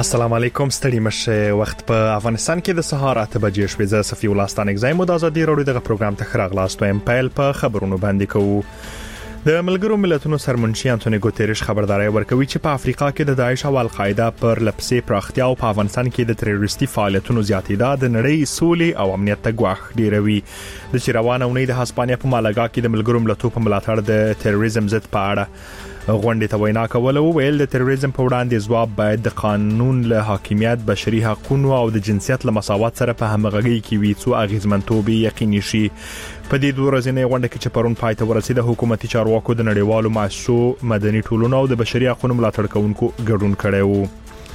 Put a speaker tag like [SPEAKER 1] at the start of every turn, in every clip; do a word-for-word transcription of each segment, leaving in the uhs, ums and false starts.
[SPEAKER 1] السلام علیکم، ستړي مشه. وخت په افغانستان کې د سهار اته بجې شوې. زه صفي الله ستانک زایم د ازادي راډیو دغه پروګرام ته خراغلاست وایم. پایل په خبرونو باندې کوو. د ملګرو ملتونو سرمنشي انټونی ګوتریش خبرداري ورکوي چې په افریقا کې د داعش او القاعده پر لپسې پراختیا او په افغانستان کې د تروریستي فعالیتونو زیاتېدا د نړۍ سولې او امنیت ته ګواښ ډیروي. د چیروان اونۍ د هسپانیا په مالاګا کې د ملګرو ملتونو په ملاتړ د تروریزم ضد په اړه غونډې ته وینا کوله. ویل د تروریزم په وړاندې ځواب باید د قانون له حاکمیت، بشري حقوقو او د جنسیت له مساوات سره په همغږي کې وي څو اغیزمنتوب یقیني شي. په دې دوه ورځې غونډه کې چې پرون پای ته ورسېده، حکومتي چارواکو د نړیوالو مؤسسو، مدني ټولنو او د بشري حقوقو ملاتړ کوونکو ګډون کړی و.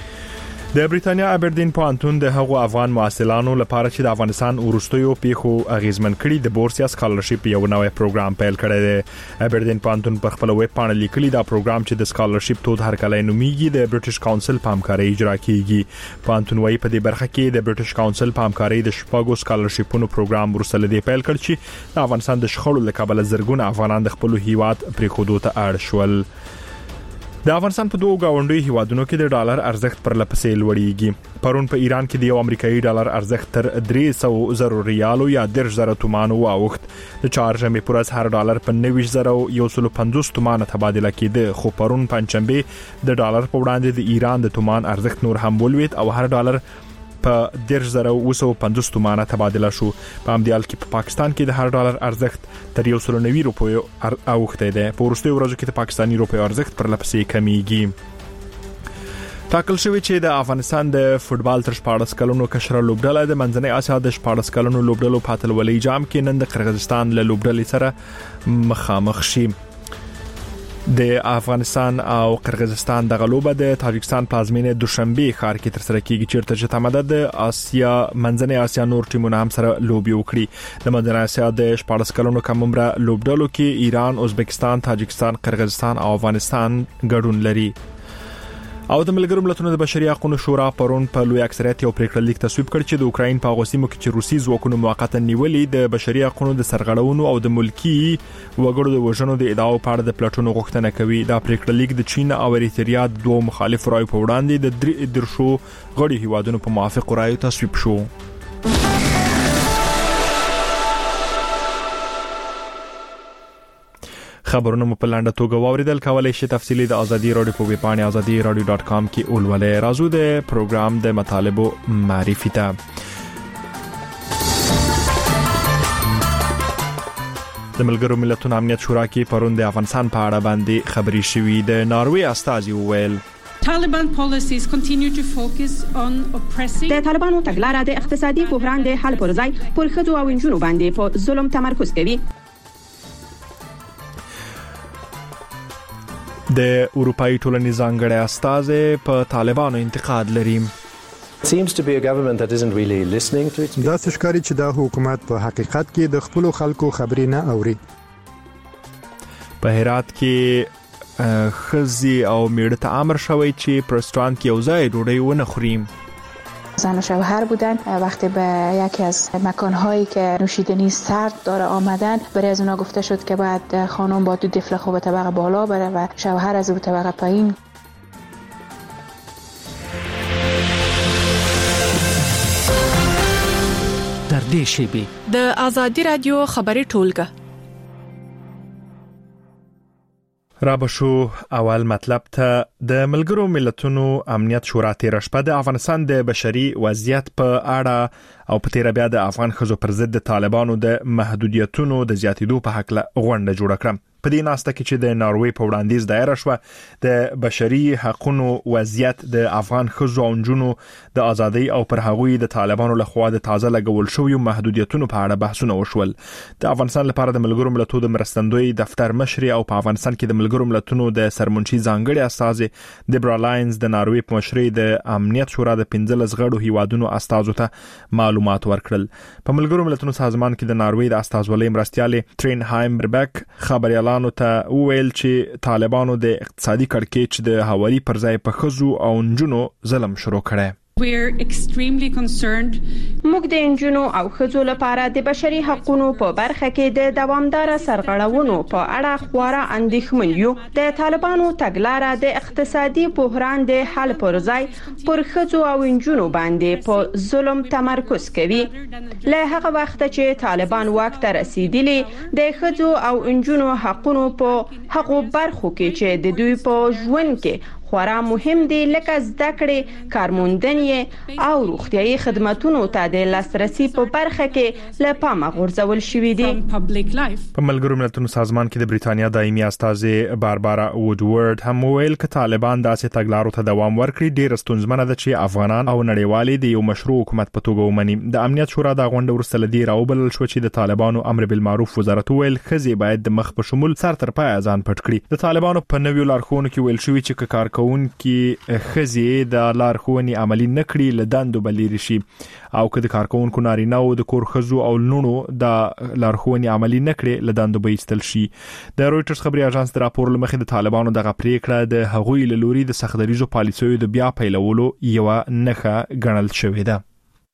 [SPEAKER 1] د بریټانیا ابردین پوهنتون د هغو افغان محصلانو لپاره چې د افغانستان وروستیو پیښو اغیزمن کړي د بورسیا سکالرشپ یو نوې پروګرام پیل کړی دی. ابردین پوهنتون په خپل ویب پاڼه لیکلي دا پروګرام چې د سکالرشپ تود هر کله نومیږي د برټش کونسل په همکارۍ اجرا کیږي. پوهنتون وايي په دې برخه کې د برټش کونسل په همکارۍ د شپږو سکالرشپونو پروګرام ورسره دی پیل کړ چې د افغانستان د شخړو له کبله زرګونه افغانان د خپل هیواد پریښودو ته اړ شول. د افغانستان په دوه گاونډي هیوادونو کې د ډالر ارزښت پر لپسې لوړیږي. پرون په ایران کې د یو امریکایي ډالر ارزښت تر درې سوه زره ریالو یا دېرش زره تومانو واوښت. د چهارشنبه پر ورځ هر ډالر په نوي زره یو سل پنځوس تومانه تبادله کېده، خو پرون پنځشنبه د ډالر په وړاندې د ایران د تومان ارزښت نور هم ولوېد او هر ډالر په دېرش زره و سل پنځوس تومانه تبادله شو. په همدې حال کې په پاکستان کې د هر ډالر ارزښت تر یو سل نوي روپیو اوښتی دی. په وروستیو ورځو کې د پاکستاني روپیو ارزښت پر لپسې کمیږي. ټاکل شوی چې د افغانستان د فوتبال تر شپاړس کلونو کشره لوبډله د منځنۍ اسیا د شپاړس کلونو لوبډلو په اتلولۍ جام کې نن د قرغیزستان له لوبډلې سره مخامخ شي. د افغانستان او قرغیزستان د غلوبه د تاجکستان پلازمینه دوشنبه ښار کې تر سره کیږي، چیرته چې تماده د اسیا منځنۍ اسیا نور ټیمونه هم سره لوبي وکړي. د منځنۍ اسیا د شپاړس کلونو کم عمره لوبډلو کې ایران، ازبکستان، تاجکستان، قرغیزستان او افغانستان ګډون لري. او د ملګرو ملتونو د بشري حقوقو شورا پرون په لوی اکثریت یو پریکړه لیک تصویب کړ چې د اوکراین په غوسیمو کې چې روسي ځواکونو موقتا نیولې د بشري حقوقو د سرغړونو او د ملکی وګړو د وژنو د ادعاو په اړه د پلاتونو غوښتنه کوي. دا پریکړه لیک د چین او اریتریا د دوه مخالف رایو په وړاندې د درې درشو غړي هیوادونو په موافق رایو تصویب شو. خبرونه مو په لاندې توګه واوریدل. کولای شئ تفصیلی د ازادي راډیو په ویب پاڼه ازادي راډیو ډاټ کام کې اولولې. راځو د پروګرام د مطالبو معرفي ته. د ملګرو ملتونو امنیت شورا کې پرون د افغانستان په اړه باندې خبري شوې. د ناروې استازي وویل
[SPEAKER 2] Taliban policies continue to focus on oppressing.
[SPEAKER 3] د طالبانو تګلاره د اقتصادي بحران د حل پر ځای پر ښځو او نجونو باندې په ظلم تمرکز کوي.
[SPEAKER 1] د اروپאי ټولنې ځانګړی استازی په طالبانو انتقاد لري.
[SPEAKER 4] seems to be a government that isn't really listening to its people.
[SPEAKER 5] دا ښکاري چې دا حکومت په حقیقت کې د خپل خلکو خبرې نه اوري.
[SPEAKER 1] په هرات کې خزي او میړه ته امر شوی چې پرستان کې یو ځای ډوډۍ ونه خوري.
[SPEAKER 6] زن و شوهر بودن. وقتی به یکی از مکانهایی که نوشیدنی سرد داره آمدن، برای از اونا گفته شد که باید خانم با دو طفل خود به طبقه بالا بره و شوهر از رو طبقه پایین.
[SPEAKER 7] در دې شیبه
[SPEAKER 8] د ازادي رادیو خبري ټولګه
[SPEAKER 1] را بشو. اول مطلب ته د ملګرو ملتونو امنیت شورا تیر شپه د افغانستان د بشري وضعیت په اړه او په تیر بیا د افغان خزو پر ضد د طالبانو د محدودیتونو د زیاتیدو په حق له غونډه جوړه کړه. په دې ناسته کې چې د ناروې په وړاندیز دایره شو د بشري حقوقو وضعیت، د افغان خزو او نجونو د ازادۍ او پر هغوی د طالبانو لخوا د تازه لګول شوی محدودیتونو په اړه بحثونه وشول. د افغانستان لپاره د ملګرو ملتونو د مرستندوی دفتر مشر او په افغانستان کې د ملګرو ملتونو د سرمنشي ځانګړي استازي دیبرا لاینز د ناروې په مشرۍ د امنیت شورا د پنځلس غړو هیوادونو استازو ته معلومات ورکړل. په ملګرو ملتونو سازمان کې د ناروې د استازولۍ مرستیالې ټرین هایمبربک خبريالانو ته وویل چې طالبانو د اقتصادي کړکېچ د حوالی پر ځای په خزو او نجونو ظلم شروع کړي.
[SPEAKER 2] We're extremely concerned.
[SPEAKER 3] موږ د انجونو او ښځو لپاره د بشري حقوقو په برخه کې د دوامدار سرغړونو په اړه خورا اندېښمن یو. د طالبانو تګلاره د اقتصادي بحران د حل پر ځای پر ښځو او انجونو باندې په ظلم تمرکز کوي. له هغه وخت چې طالبان واک ته رسیدلي د ښځو او انجونو حقوقو په حقوق برخو کې چې د دوی په ژوند کې خورا مهم دي لکه زده کړې، کارموندنې او روغتيایي خدماتونو ته د لاسرسي په برخه کې له پامه غورځول شوې دي.
[SPEAKER 1] په ملګرو ملتونو سازمان کې د بریتانیا دایمي استازي باربارا وودورد هم ویل ک طالبان داسې تګلارو ته دوام ورکړي ډېر ستونزمنه ده چې افغانان او نړیوالي د یو مشروع حکومت په توګه ومني. د امنیت شورا د غونډه ورسره لدی راوبلل شو چې د طالبانو امر بالمعروف وزارت ویل خزي باید د مخ په شمول سر تر پای ځان پټ کړي. د طالبانو په نویو لارښوونو کې ویل شوی چې کار کون کې خزي د لارښوونې عملی نکړي لداندو بلیر شي او که د کارکونکو نارینه او د کور خزو او لونو د لارښوونې عملی نکړي لداندو به ایستل شي. د رويټرز خبري اژانس د راپور لمخې د طالبانو دغه پریکړه د هغوی له لوري د سختدریزو پالیسیو د بیا پیلولو یو نخښه ګڼل شوې ده.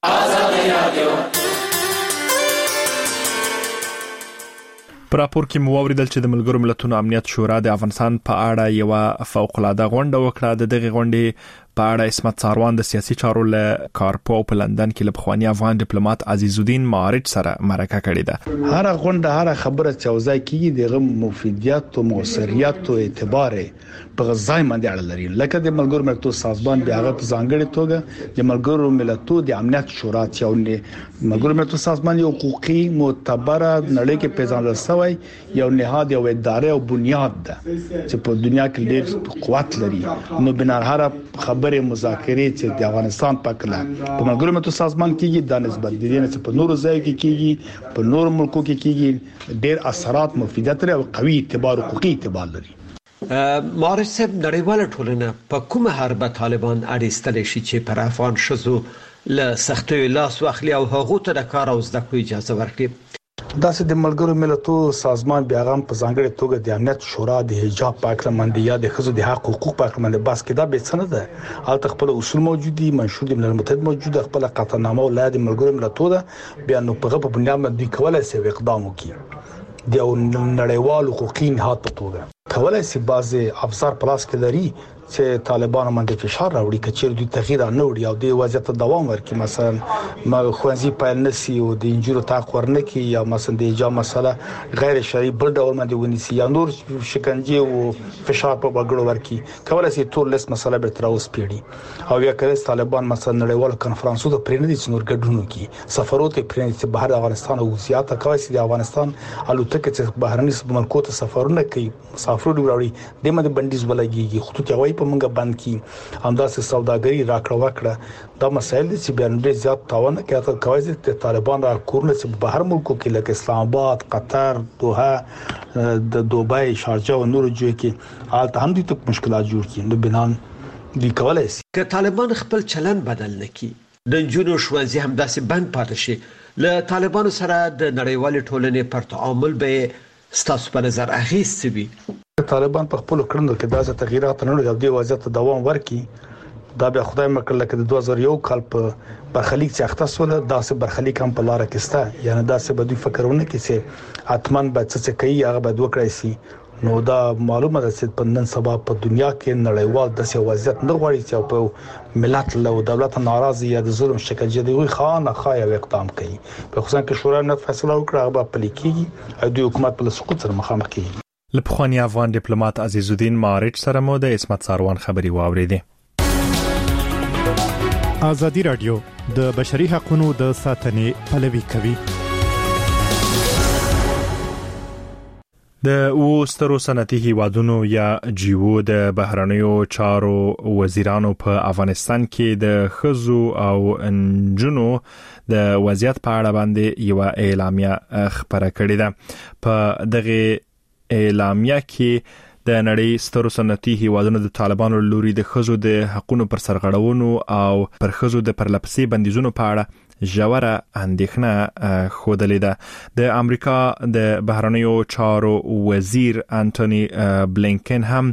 [SPEAKER 1] په راپور کې مو اوریدل چې د ملګرو ملتونو امنیت شورا د افغانستان په اړه یو فوق العاده غونډه وکړه. د دغه غونډې په اړه اسمت ساروان د سیاسي چارو له کارپو په لندن کې له بخوانی افغان ډیپلوماټ عزیز الدین مارج سره مرکه کړې ده.
[SPEAKER 9] هر غونډه هر خبره چې اوځي کیږي دغه مفیدیت او موثریت او اعتبار په غځای باندې اړه لري. لکه د ملګرو ملتونو سازمان بیا هغه په ځانګړي توګه د ملګرو ملتونو د امنیت شورا چې او ملګرو ملتونو سازمان یو حقوقي معتبره نړۍ کې پیژندل شوی یو نهاد یو ادارې او بنیاد ده چې په دنیا کې ډېر قوت لري. نو بنار هر خبره مذاکرې چې د افغانستان په کله په ملګرو ملتونو سازمان کې د نسبت دي چې په نورو ځایو کې کېږي په نورو ملکو کې کېږي ډېر اثرات مفیدیت لري او قوي اعتبار حقوقي اعتبار لري.
[SPEAKER 10] مارج صاحب نړیواله ټولنه په کومه حرب طالبان اړیستل شي چې پر افغان شزو له سختو لاس واخلي او هغه ته د کار او زده کړو اجازه ورکړي؟
[SPEAKER 9] داسې د ملګرو ملتونو سازمان بیا هم په ځانګړي توګه د امنیت شورا د حجاب پاکه منډي یا د خزو د حق حقوق پاکه منډي بس کې دا به څه نه ده او خپل اصول موجود دي منشور د ملل متحد موجود خپل قطعنامه ولادت ملګرو ملتونو بیا نو په په بنیاد باندې کولای شي اقدام وکړي د نړیوال حقوقي نهاد په توګه کولای شي بعضي افسر پلاس کې لري چې طالبان باندې فشار راوړي کچېر دوی تغییر نه وړي او د وضعیت دوام ورکړي. مثلا ما خوځي پایل نسی او د انجورو تاق ورنکي یا مثلا د حجاب مسله غیر شرعي بل ډول باندې ونیسي یا نور شکنجه او فشار په وګړو ورکړي کولای شي ټول لیست مسله به تر اوسه پیړي او یا کله طالبان مثلا نړیوال کنفرانسو ته پرېنه دي چې نور ګډون کوي سفرات پرېنه چې بهر افغانستان او زیاته کوي چې د افغانستان الوتکه چې بهرني ملکو ته سفرونه کوي مسافر وروړي د مده بندیز ولګي خطوط یوي په منګه بند کی همداسې سوداګری راکړه وکړه دا مسایل چې بیان ډېر زیات تاوان کوي کوي چې طالبان را کورنه چې بهر ملکو کې لکه اسلام آباد قطر دوحه د دوبای شارجه او نور ځای کې حالت هم دي ته مشکلات جوړ کړي نو بنان دي کولای شي
[SPEAKER 10] که طالبان خپل چلن بدل نکړي د جنو شوازي هم داسې بند پاتې شي له طالبانو سره د نړیوال ټولنې پر تعامل به ستاسو په نظر اغیز وي؟
[SPEAKER 9] طالبان په خپل کړنو کې داسې تغیرات نه لري او د وضعیت دوام ورکړي دا بیا خدای مکړه لکه د دوه زره یو کال په برخلیک چې اخته سول داسې برخلیک هم په لار کې ستا یعنی داسې به دوی فکرونه کوي چې اتمن به څه کوي هغه به وکړي سي نو دا معلومه ده چې په نن سبا په دنیا کې نړیوال داسې وضعیت نه غواړي چې په ملت له دولت ناراضي یا د ظلم شکنجه دی خان خای اقدام کوي په خصوصا کې شورا نه فیصله وکړه هغه په لیکي او د حکومت په سقوط سره مخامخ کیږي.
[SPEAKER 1] لپخوانی افغان ډیپلوماټ عزیز الدین مارج سره مو د اسمت ساروان خبري واوریدي.
[SPEAKER 5] ازادي رادیو د بشري حقوقو د ساتنې پلوي کوي.
[SPEAKER 1] د اوسترو صنعتي هیوادونو یا جیو د بهرنیو چارو وزیرانو په افغانستان کې د خزو او انجونو د وضعیت په اړه باندې یو اعلامیه خبره کړې ده. په دغه اعلامیه کې د نړۍ سترو صنعتي هیوادونو د طالبانو لوري د خزو د حقوقو پر سرغړونو او پر خزو د پرلپسې بندیزونو په اړه ژوره اندېښنه خوده ده. د امریکا د بهرنیو چارو وزیر انټونی بلینکن هم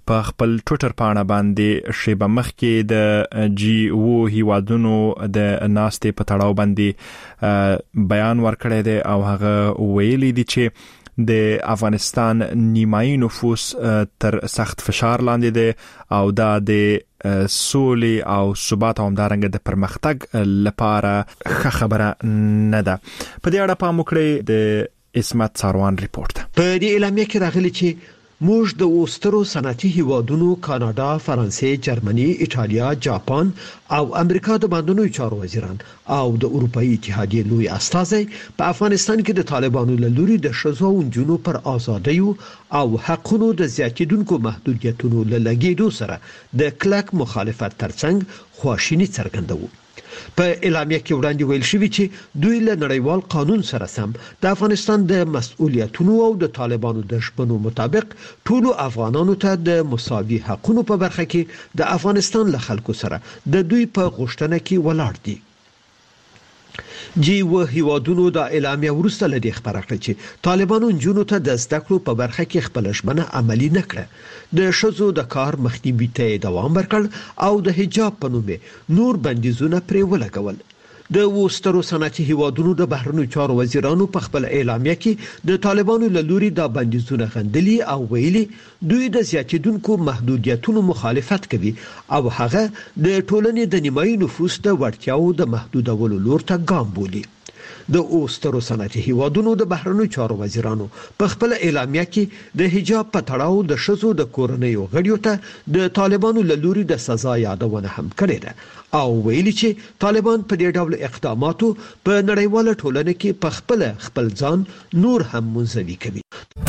[SPEAKER 1] په خپل ټوئیټر پاڼه باندې شیبه مخکې د جی او هیوادونو د ناستې په تړاو باندې بیان ورکړی دی او هغه ویلي دی چې د افغانستان نیمایي نفوس تر سخت فشار لاندې دی او دا د سولې او ثبات او همدارنګه د پرمختګ لپاره ښه خبره نه ده. په دې اړه پام وکړئ د اسمت ساروان ریپورت.
[SPEAKER 10] په دې اعلامیه کې راغلي چې موږ د اوسترو صنعتي هیوادونو کاناډا، فرانسې، جرمني، ایټالیا، جاپان او امریکا د باندنوي چارو وزیران او د اروپאי اتحادیې لوی استازي په افغانستان کې د طالبانو له لوري د شذو او جنو پر ازادۍ او حقونو د زیاتیدونکو محدودیتونو له لګیدو سره د کلک مخالفت ترڅنګ خواشینی څرګندوي. په اعلامیه کې وړاندې ویل شوی چې دوی له نړیوال قانون سره سم د افغانستان د مسؤلیتونو او د طالبانو د شپنو مطابق ټول افغانانو ته د مساوي حقوقو په برخه کې د افغانستان له خلکو سره د دوی په غوښتنه کې ولاړ دي. جی و هیوادونو د اعلامیه ورسته لدی خبره کړه چې طالبانو جنونو ته د زده کړو په برخه کې خپل ژمنه عملی نکړه. د شذو د کار مخنیوي ته دوام ورکړ او د حجاب په نوم نور بندیزونه پرې ولګول. د وسترو صنعتي هیوادونو د بهرنیو چارو وزیرانو په خپل اعلامیه کې د طالبانو له لوري د بندیزونه غندلي او ویلي دوی د زیاتیدونکو محدودیتونو مخالفت کوي او هغه د ټولنې د نیمایي نفوس د وړتیاو د محدودولو لور ته ګام بولي. د اوسترو صنعتي هیوادونو د بهرنیو چارو وزیرانو په خپل اعلامیه کې د حجاب په تړاو د شذو د کورنیو غړیو ته د طالبانو له لوري د سزا یادونه هم کړې ده او ویلي چې طالبان په دې ډول اقداماتو په نړیواله ټولنه کې په خپل خپل ځان نور هم منزوي کوي.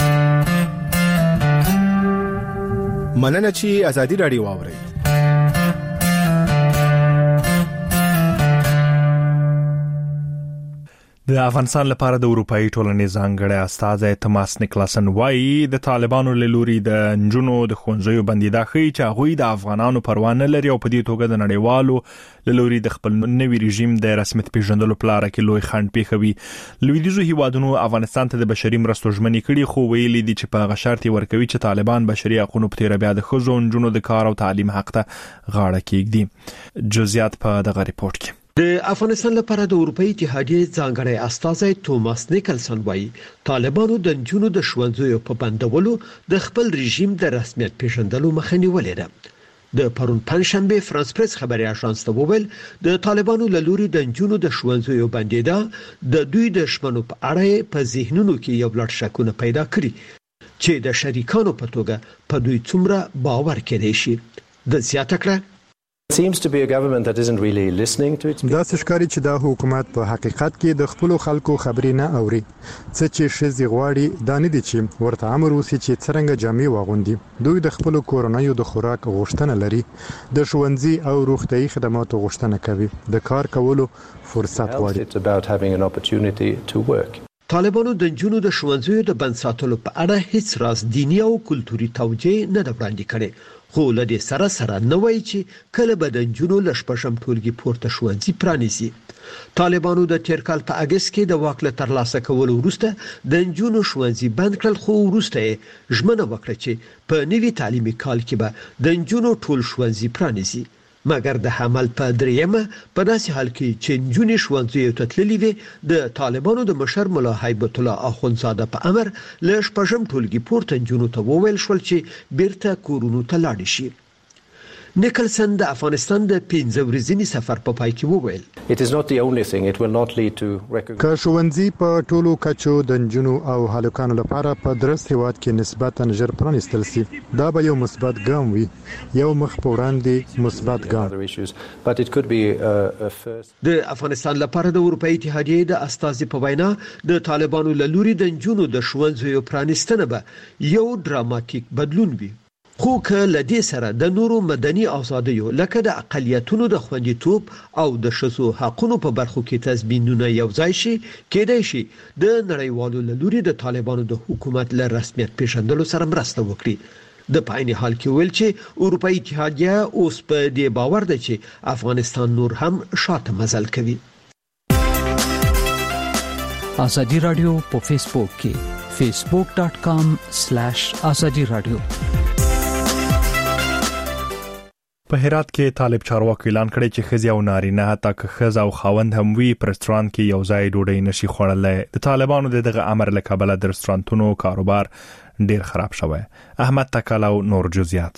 [SPEAKER 11] مننه چې ازادي رادیو واوري.
[SPEAKER 1] د افغانستان لپاره د اروپאי ټولنې ځانګړی استازی توماس نیکلاسن وايي د طالبانو له لوري د نجونو د ښوونځیو بندیدا ښیي چې هغوی د افغانانو پروا نه لري او په دې توګه د نړیوالو له لوري د خپل نوي رژیم د رسمیت پیژندلو په لاره کې لوی خنډ پیښوي. لویدیځو هیوادونو افغانستان ته د بشري مرستو ژمنې کړي خو ویلي دي چې په هغه شرط ورکوي چې طالبان بشري حقوقو په تیر بیا د ښځو او نجونو د کار او تعلیم حق ته غاړه کېږدي. جزئیات په دغه ریپورت کې.
[SPEAKER 10] د افغانستان لپاره د اروپאי اتحادیې ځانګړی استازی توماس نیکلسن وايي طالبانو د نجونو د ښوونځیو په بندولو د خپل رژیم د رسمیت پیژندلو مخه نیولې ده. د پرون پنځشنبه فرانس پریس خبري اژانس ته وویل د طالبانو له لوري د نجونو د ښوونځیو بندیدا د دوی د شمنو په اړه په ذهنونو کې یو لړ شکونه پیدا کړي چې د شریکانو په توګه په دوی څومره باور کړي شي. د زیاته کړه
[SPEAKER 4] It seems to be a government that isn't really listening to its people.
[SPEAKER 5] دا ښکاري چې دا حکومت په حقیقت کې د خپل خلکو خبرې نه اوري. څه چې شذ غواړي دا نه دي چې ورته امر وسی چې څنګه جامې واغوندي. دوی د خپل کورونیو د خوراک غوښتنه لري، د ښوونځي او روغتيایي خدماتو غوښتنه کوي، د کار کولو فرصت غواړي.
[SPEAKER 4] It's about having an opportunity to work.
[SPEAKER 10] طالبانو د جنونو د ښوونځیو د بند ساتلو په اړه هیڅ راز دینی او کلتوري توجیه نه ده وړاندې کړې. خو له دې سره سره نه وایي چې کله به د جنونو له شپږم ټولګي پورته ښوونځي پرانیزي. طالبانو د تیر کال په اگست کې د واک له ترلاسه کولو وروسته د جنونو ښوونځي بند کړل خو وروسته یې ژمنه وکړه چې په نوي تعلیمي کال کې به د جنونو ټول ښوونځي پرانیزي. مګر د حمل په دریمه په داسې حال کې چې نجونې ښوونځیو ته تللې وي د طالبانو د مشر ملا هیبت الله اخوندزاده په امر له شپږم ټولګي پورته نجونو ته وویل شول چې بیرته کورونو ته لاړ شي. نیکلسن د افغانستان د پنځه ورځني سفر په پای کې وویل
[SPEAKER 4] It is not the only thing. It will not lead to recognition.
[SPEAKER 5] که ښوونځي په ټولو کچو د نجونو او هلکانو لپاره په درست هیواد کې نسبتا ژر پرانیستل شي دا به یو مثبت ګام وي، یو مخ په وړاندې مثبت ګام.
[SPEAKER 4] But it could be a first.
[SPEAKER 10] د افغانستان لپاره د اروپאי اتحادیې د استازي په وینا د طالبانو له لوري د نجونو د ښوونځیو پرانیستنه به یو ډراماتیک بدلون وي. خو که لدې سره د نورو مدني آزادیو لکه د اقلیتونو د خوندیتوب او د شذو حقوقو په برخو کې تضمینونه یو ځای شي کېدای شي د نړیوالو له لوري د طالبانو د حکومت له رسمیت پیژندلو سره مرسته وکړي. د پاین حال کې ویل چې اروپאי اتحادیه اوس په دې باور ده چې افغانستان نور هم شاته مزل کوي.
[SPEAKER 7] ازادي رادیو په فیسبوک کې facebook dot com slash azadi radio
[SPEAKER 1] په هرات کې طالب چارواکي اعلان کړی چې ښځې او نارینه حتی که ښځه او خاوند هم وي په رستورانت کې یو ځای ډوډۍ نشي خوړلی. د طالبانو د دغه امر له کبله د رستورانتونو کاروبار ډیر خراب شوی. احمد تکاله او نور جزئیات.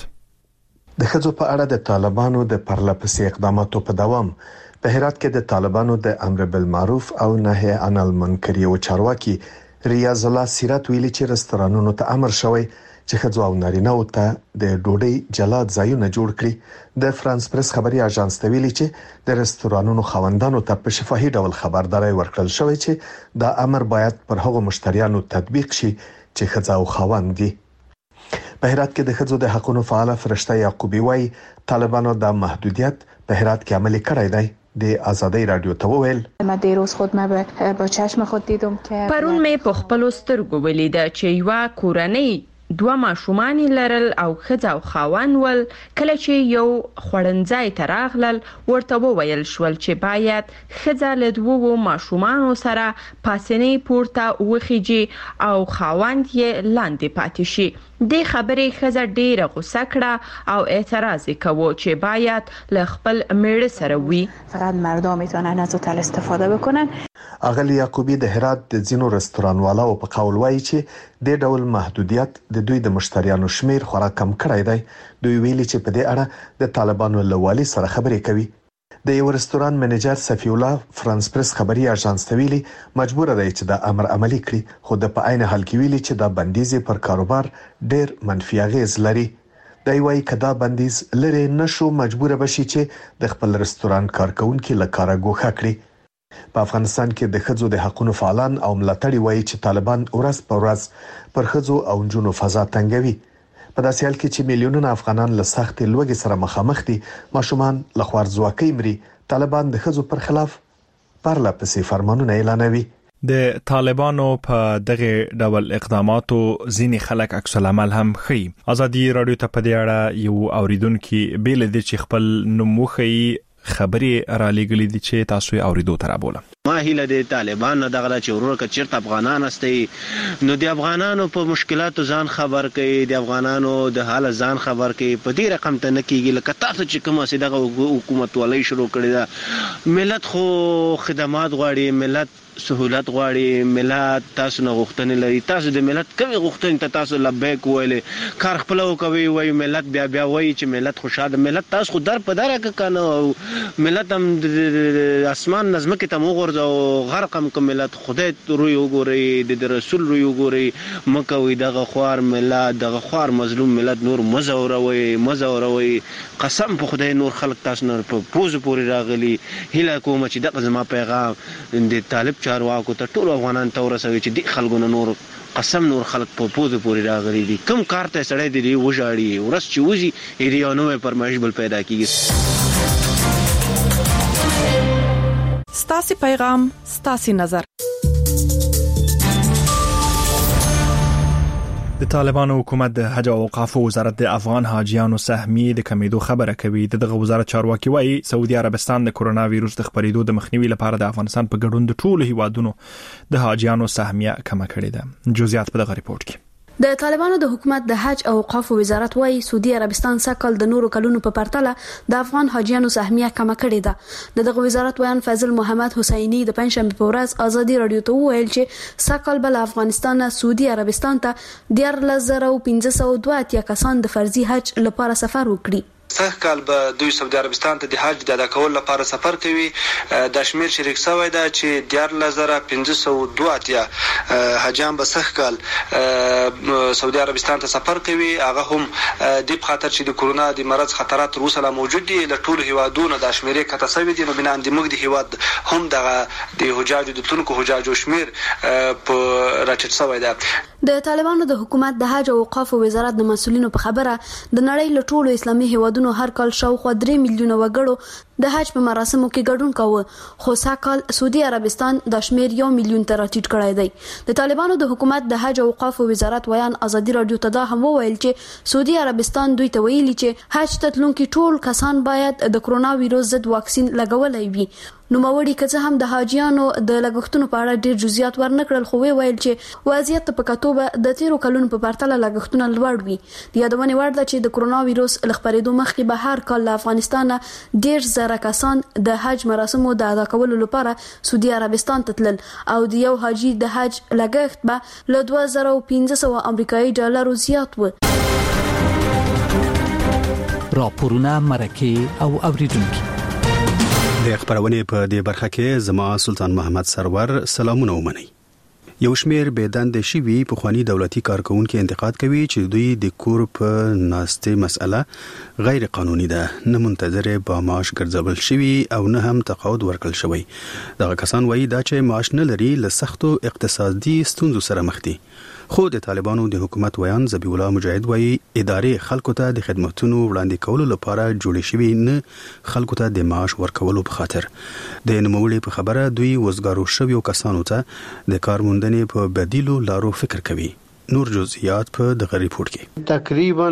[SPEAKER 12] د ښځو په اړه د طالبانو د پرلپسې اقداماتو په دوام په هرات کې د طالبانو د امر بالمعروف او نهي عن المنکر یو چارواکي ریاض الله سیرت ویلي چې رستورانونو ته امر شوی چې ښځو او نارینه او ته د ډوډۍ جلا ځایونه جوړ کړي. د فرانس پریس خبري اژانس ته ویلي چې د رستورانونو خاوندانو ته په شفاهي ډول خبرداري ورکړل شوې چې دا امر باید پر هغو مشتریانو تطبیق شي چې ښځه او خاوند دي. په هرات کې د ښځو د حقوقو فعال فرشته یعقوبی وايي طالبانو د محدودیت په هرات کې عملي کړی دی. د آزادی رادیو ته وویل
[SPEAKER 6] ما دیروز خود ما با چشم خود دیدم که
[SPEAKER 3] پرون می په خپل سترګو ولیده چې یو کورنۍ دوه ماشومان لرل او ښځه او خاوند ول. کله چې یو خړنځای ته راغلل ورته وویل شول چې باید ښځه له دوو ماشومانو سره پاسنۍ پورته وخیږي او خاوند یې لاندې پاتې شي. د خبرې ښځه ډیره غوسه کړه او اعتراض وکاوه چې باید له خپل میړه سره وي.
[SPEAKER 6] فقط مردم میتونن از هتل استفاده بکنن.
[SPEAKER 12] اغلی یعقوبی د هرات د ځینو رستورانوالو په قول وایي چې د ډول محدودیت د دوی د مشتریانو شمیر خورا کم کړی دی. دوی ویلي چې په دې اړه د طالبانو له والي سره خبرې کوي. د یو رستوران منیجر صفی الله فرانس پریس خبري اژانس ته ویلي مجبور دی چې د امر عملی کړي، خو د په عین حال کې ویلي چې دا بندیز پر کاروبار ډیر منفي اغیز لري. دا یوای کدا بندیز لري نشو مجبور بشي چې د خپل رستوران کارکونکو له کاره ګوښه کړي. په افغانستان کې د ښځو د حقوقو فعالان او ملاتړي وایي چې طالبان ورځ په ورځ پر ښځو او نجونو فضا تنګوي. په داسې حال کې چې میلیونونه افغانان له سخت لوږې سره مخامخ دي، ماشومان له خوارځواکۍ مري، طالبان د ښځو پر خلاف پرلپسې فرمانونه اعلانوي.
[SPEAKER 1] د طالبانو په دغه ډول اقداماتو ځینې خلک عکس العمل هم ښيي. آزادي رادیو ته په دې اړه یو اوریدونکو بیل دي چې خپل نوم وښيي خبرې را لګلې دي چې تاسو یې اوریدو تر بوله.
[SPEAKER 13] ما هیله د طالبان نه دغه چې ورور ک چیرته افغانان استي نو د افغانانو په مشکلاتو ځان خبر کوي، د افغانانو د حال ځان خبر کوي. په دې رقم ته نه کیږي لکه تاسو چې کومه سي دغه حکومت ولای شروع کړی دا. ملت خو خدمات غواړي، ملت سہولت غواړي، ملت تاسو نه غوښتنې لري. تاسو د ملت کوي غوښتنې ته تاسو لبیک ویلې کار خپل کوي، وای ملت بیا بیا وای چې ملت خوشاله. ملت تاسو خو در په دره کې کنه ملت هم د اسمان نظم کې تم وګورځو غرقم کوم ملت خدای روي وګوري، د رسول روي وګوري، مکوي دغه خوار ملت دغه خوار مظلوم ملت نور مزوروي مزوروي. قسم په خدای نور خلک تاسو نه په پوز پوري راغلي. هله کوم چې دغه زما پیغام د طالب چارواکو ته ټول افغانان ته ورسوي چې د خلکو نور قسم نور خلک په پوز پوري راغلي دي. کوم کار ته سړی دی وژاړي ورس چې وځي ایریا نوې پرمایش بل پیدا کیږي.
[SPEAKER 8] ستاسي پیغام ستاسي نظر.
[SPEAKER 1] د طالبانو حکومت د حج او اوقاف وزارت د افغان حاجیانو سهمیې د کمیدو خبره کوي. دغه وزارت چارواکي وايي سعودي عربستان د کورونا وایروس د خپرېدو د مخنیوي لپاره د افغانستان په ګډون د ټولو هیوادونو د حاجیانو سهمیه کم کړې ده. جزئیات په دغه ریپورت کې.
[SPEAKER 14] د طالبانو د حکومت د حج او اوقاف وزارت وايي سعودي عربستان سکل د نورو کلونو په پرتله د افغان حاجیانو سهمیه کم کړې ده. دغه وزارت ویان فیضل محمد حسینی د پنځشنبه په ورځ آزادي رادیو ته وویل چې سکل بل افغانستان سعودي عربستان ته ډیر لزر او پنځه سوه دوه اتیا کسان د فرضي حج لپاره سفر وکړي.
[SPEAKER 15] سه کال به دوی سعودي عربستان ته د حج د ادا کول لپاره سفر کوي. د شمیر شریک شوی دا چې دیار لزره پنځه سوه دوه اتیا حجام به سه کال سعودي عربستان ته سفر کوي. هغه هم د خاطر چې د کورونا د مرض خطرات روسه لا موجود دي له ټولو هیوادونو د شمیرې کته سوي دي. نو بنا د موږ د هیواد هم دغه د حجاجو د تونکو حجاجو شمیر په راټیټ شوی دا.
[SPEAKER 14] د طالبانو د حکومت د حج او اوقاف وزارت د مسؤلینو په خبره د نړۍ له ټولو اسلامي هیوادونو هر کال شاوخوا درې میلیونه وګړو د حج په مراسمو کې ګډون کاوه، خو ساکال سعودي عربستان د شمیر یو میلیون ته راټیټ کړی دی. د طالبانو د حکومت د حج او اوقاف وزارت ویان ازادي رادیو ته دا هم وویل چې سعودي عربستان دوی ته ویلي چې حج ته تلونکي ټول کسان باید د کرونا وایروس ضد واکسین لګولای وي. نو موري که هم د حاجیانو د لګښتونو په اړه ډیر جزئیات ورنکړل، خو ویل چې وضعیت په کتوبه د تیرو کلونو په پرتله لګښتونه لوړ وي. د یادونه وړ ده چې د کرونا وایروس لخپریدو مخکې به هر کال له افغانستان ډیر زره کسان د حج مراسمو د ادا کولو لپاره سعودي عربستان ته تلل او د یو حاجی د حج لګښت به له دوه زره پنځه سوه امریکایي ډالرو زیات و.
[SPEAKER 7] راپورونه مرکه او اوریدونکو
[SPEAKER 16] د خبرونه په دې برخه کې زما سلطان محمد سرور سلامونه ومني. یو شمیر بيدند شوی په خواني دولتي کارکونکو انتقاد کوي چې دوی د کور په ناسته مسأله غیر قانوني ده، نه منتظره با معاش ګرځول شوی او نه هم تقاعد ورکړل شوی. دغه کسان وایي دا چې معاش نه لري له سختو اقتصادي ستونزو سره مخ دي. خو د طالبانو د حکومت ویان ذبیح الله مجاهد وایي ادارې خلکو ته د خدماتونو وړاندې کولو لپاره جوړې شوی، نه خلکو ته د معاش ورکولو په خاطر. د نوموړي په خبره دوی وزګارو شویو کسانو ته د کار موندنې په بدیلو لارو فکر کوي. نور جزئیات په دغه ریپورت کې.
[SPEAKER 17] تقریبا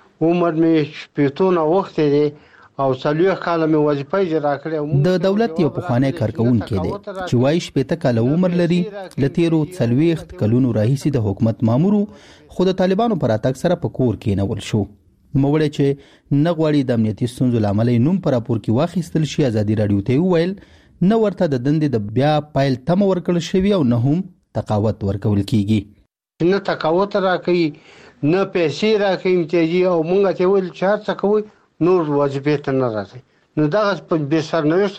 [SPEAKER 17] عمر مې شپږ وخت دی او څلور کاله مې وظیفه اجرا کړې.
[SPEAKER 18] د دولت یو پخوانی کارکونکو دی چې وایي شپږ کاله عمر لري، لتیرو څلويخت کلونو راهیسي د حکومت مامورو، خو د طالبانو پر اتاک سره په کور کې نول شو. موږ چې نغواړي د امنیتي ستونزو لامل نوم پر راپور کې واخیستل شي. ازادي رادیو ته ویل نه ورته د دندې د بیا پایل تم ورکړل شوی او نه هم تقاعد ورکول کیږي.
[SPEAKER 17] نه تقاعد راکړي، نه پیسې راکړي امتیازي، او موږ ته ویل چې څه کوي نور وظیفې ته نه راځي. نو دا په بې سرنوشت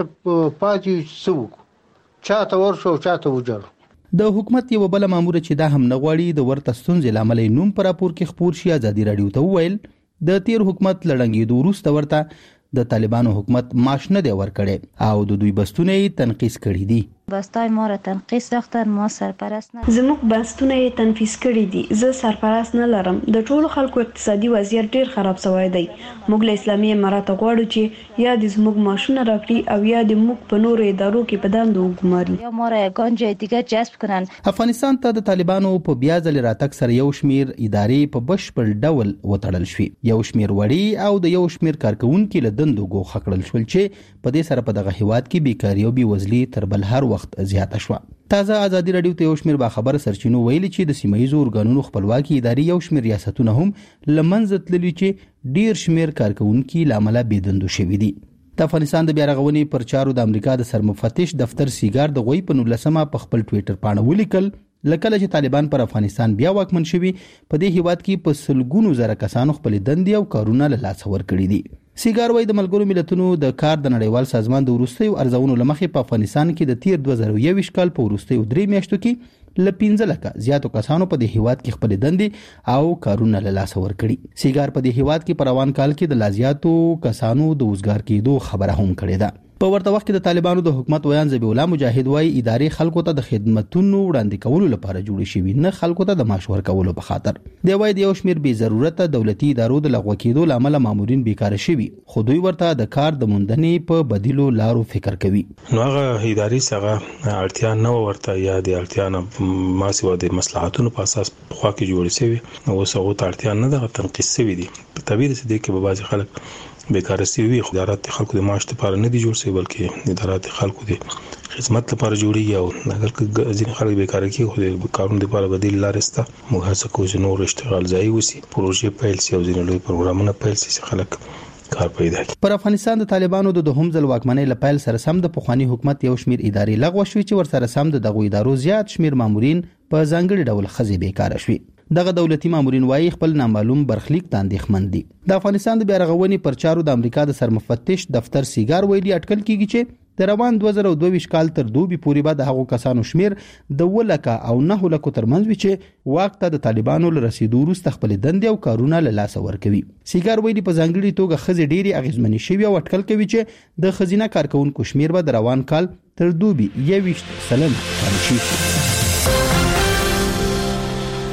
[SPEAKER 17] پاتې سوق چاته ورشو چاته وجړ.
[SPEAKER 18] د حکومت یو بل مامور چې دا هم نغواړي د ورته ستونزې لامل نوم پر راپور کې خبر شي. ازادي رادیو ته ویل د تیر حکومت لړنګېدو وروسته ورته د طالبانو حکومت معاش نه دی ورکړي او د دوی بستونه تنقیس کړي دي.
[SPEAKER 19] بستای ما را تنقیس ساختن، ما سرپرست نه.
[SPEAKER 3] زموږ بستونه تنفیذ کړي دي. زه سرپرست نه لرم. د ټولو خلکو اقتصادي وضعیت ډیر خراب شوی دی. موږ له اسلامي امارات غواړو چې یا د زموږ معاشونه راکړي او یا د موږ په نورو ادارو کې په دندو وګماري
[SPEAKER 19] یا ما را یگان جای دیگه جذب کنن.
[SPEAKER 18] افغانستان ته د طالبانو په بیا ځل راتګ سره یو شمیر ادارې په بشپړ ډول وتړل شوې. یو شمیر وړي او د یو شمیر کارکونکو له دندو ګوښه کړل شول چې په دې سره په دغه هیواد کې بیکاری او بیوزلي تر بل هر وخت زیاته شوه. تازه ازادي رادیو ته یو شمیر با خبر سرچینو ویلي چې د سیمایي ارګانونو خپلواکي ادارې یو شمیر ریاستونه هم لمنځه تللي چې ډیر شمیر کارکونکو لامل بيدندو شوي دي. د افغانستان د بیا رغونې پر چارو د امریکا د سرمفتش دفتر سیګار د غوي په نولسمه په خپل ټوئیټر باندې ولیکل لکه چې طالبان پر افغانستان بیا واکمن شوي، په دې هیواد کې په سلګونو زره کسانو خپل دندې او کارونه له لاسه ورکړي دي. سیګار وای د ملګرو ملتونو د کار د نړیوال سازمان د وروستیو ارزونو لمخې په افغانستان کې د تیر دوه زره یو کال په وروستیو درې میاشتو کې ل پنځه لکه زیاتو کسانو په دې هیواد کې خپل دندې او کارونه له لاسه ورکړي. سیګار په دې هیواد کې په روان کال کې د لازیاتو کسانو د وزګار کېدو خبره هم کړې ده. په ورته وخت کې د طالبانو د حکومت ویان ذبیح الله مجاهد وایي ادارې خلکو ته د خدماتونو وړاندې کولو لپاره جوړې شوي، نه خلکو ته د معاش ورکولو په خاطر. دی وایي د یو شمیر بې ضرورته دولتي ادارو د لغوه کېدو لامل مامورین بیکاره شوي، خو دوی ورته د کار د موندنې په بدیلو لارو فکر کوي.
[SPEAKER 20] نو هغه ادارې څنګه اړتیا نه ورته یا د اړتیا نه ما سوا د مصلحتونو په اساس خوا کې جوړې شوي او څنګه ته اړتیا نه ده تنقیس شوي دي. په طبیعي دي کې به بعض خلک بیکاره سوي، خو ادارات خلکو د معاش لپاره نه دي جوړ شوي بلکې ادارات خلکو د خدمت لپاره جوړیږي. او اگر ځینې خلک بیکاره کیږي خو د کارونو لپاره بدیل لارې شته. موږ هڅه کوو چې نور اشتغال ځای وسی، پروژې پیل شي او ځینې لوی پروګرامونه پیل شي چې خلک کار پیدا کړي.
[SPEAKER 18] پر افغانستان د طالبانو د دوهم ځل واکمنۍ لپاره سره سم د پخوانی حکومت یو شمیر ادارې لغوه شوې چې ور سره سم د دغو ادارو زیات شمیر مامورین په ځانګړي ډول خزي بیکاره شوي. دغه دولتي مامورین وایي خپل نامعلوم برخلیک ته اندېښمن دي. د افغانستان د بیا رغونې پر چارو د امریکا د سرمفتش دفتر سیګار ویلي اټکل کیږي چې د روان دوه زره دوه کال تر دوبي پورې به د هغو کسانو شمیر د ولکه او نه لکو ترمنځ وي چې واک ته د طالبانو له رسیدو وروسته خپل دندې او کارونه له لاسه ورکوي. سیګار ویلي په ځانګړي توګه ښځې ډېرې اغېزمنې شوي او اټکل کوي چې د ښځینه کارکونکو شمیر به د روان کال تر دوبي یوویشت سلنه کم شي.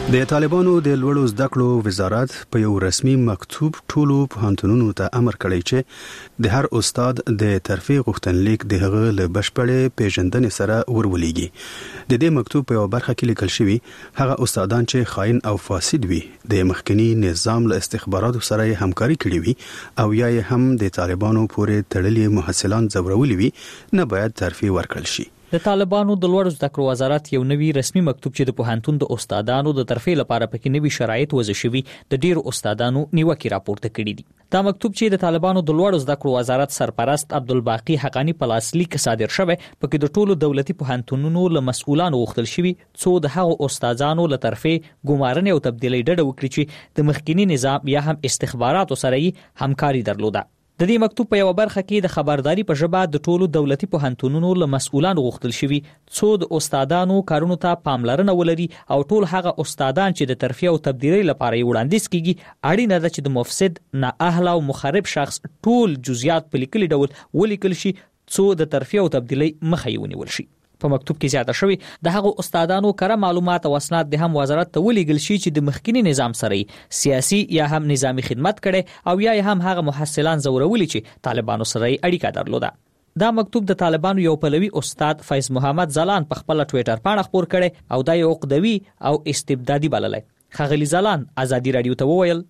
[SPEAKER 16] د طالبانو د لوړو زده کړو وزارت په یو رسمي مکتوب ټولو پوهنتونونو ته امر کړی چې د هر استاد د ترفیع غوښتنلیک د هغه له بشپړې پیژندنې سره ورولېږي. د دې مکتوب په یو برخه کې لیکل شوی هغه استادان چې خاين او فاسد وي د مخکنی نظام له استخباراتو سره همکاري کړې وي او یا هم د طالبانو پورې تړلي محصلان ځورولي وي نه باید ترفیع ورکړل شي.
[SPEAKER 21] د طالبانو د لوړو زده کړو وزارت یو نوی رسمي مکتوب چې د پوهنتون د استادانو د ترفیع لپاره پکې نوي شرایط وضع شوي د ډیرو استادانو نیوکې راپورته کړي دي. دا مکتوب چې د طالبانو د لوړو زده کړو وزارت سرپرست عبدالباقی حقانی په لاسلیک صادر شوی پکې د ټولو دولتي پوهنتونونو له مسؤلانو غوښتل شوی څو د هغو استادانو له ترفیع ګمارنې او تبدیلۍ ډډه وکړي چې د مخکنی نظام یا هم استخباراتو سره یې همکاري درلوده. د دې مکتوب په یو برخه کې د خبرداري په ژبه د ټولو دولتي پوهنتونونو له مسؤلانو غوښتل شوی څو د استادانو کارونو ته پاملرنه ولري او ټول هغه استادان چې د ترفیع او تبدیلۍ لپاره وړاندیز کیږي اړینه ده چې د مفسد نه اهل او مخرب شخص ټول جزئیات په لیکلي ډول ولیکل شي څو د ترفیع او تبدیلۍ مخه یې ونیول شي. په مکتوب کې زیاته شوی د هغو استادانو کره معلومات او اسناد د هم وزارت ته ولېږل شي چې د مخکنی نظام سره سیاسي یا هم نظامی خدمت کړي او یا هم هغه محصلان زورولي چې طالبانو سره اړیکه درلوده. دا مکتوب د طالبانو یو پلوي استاد فیض محمد زلان په خپل ټوئیټر باندې خبر کړي او دا یو عقدوي او استبدادي بللی. خغلی زلان ازادي رادیو ته وویل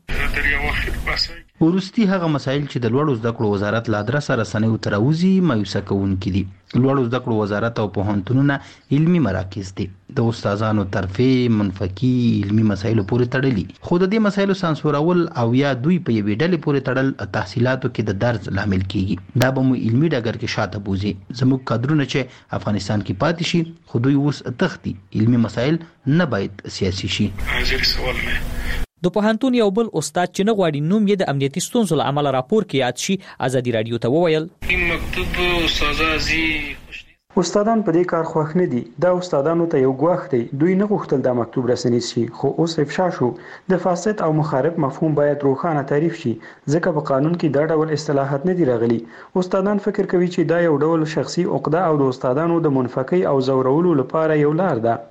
[SPEAKER 18] ورستی هغه مسایل چې د لوړو زده کړو وزارت لا درسه رسنیو تراوزی مایوسه کوونکې دي. لوړو زده کړو وزارت او پوهنتونونه علمي مراکز دي د استادانو ترفیع منفقي علمي مسایلو پورې تړلي خو د دې مسایلو سانسورول او یا دوی په یوې ډلې پورې تړل تحصیلاتو کې د درز لامل کیږي. دا به مو علمي ډګر کې شاته بوزي. زموږ کادرونه چې افغانستان کې پاتې شي خو دوی اوس تختی علمي مسایل نه باید سیاسي شي.
[SPEAKER 21] د پوهنتون یو بل استاد چې نه غواړي نوم یې د امنیتي ستونزو له امله راپور کې یاد شي ازادي رادیو ته وویل
[SPEAKER 22] مکتوب استادازي
[SPEAKER 23] استادان په دې کار خوښ نه دي. دا استادانو ته یو ګواښ دی. دوی نه غوښتل دا مکتوب رسنیز شي خو اوس افشا شو. د فاسد او مخالف مفهوم باید روښانه تعریف شي ځکه په قانون کې دا ډول اصطلاحات نه دي راغلي. استادان فکر کوي چې دا یو ډول شخصي عقده او د استادانو د منفقي او زورولو لپاره یو لار ده.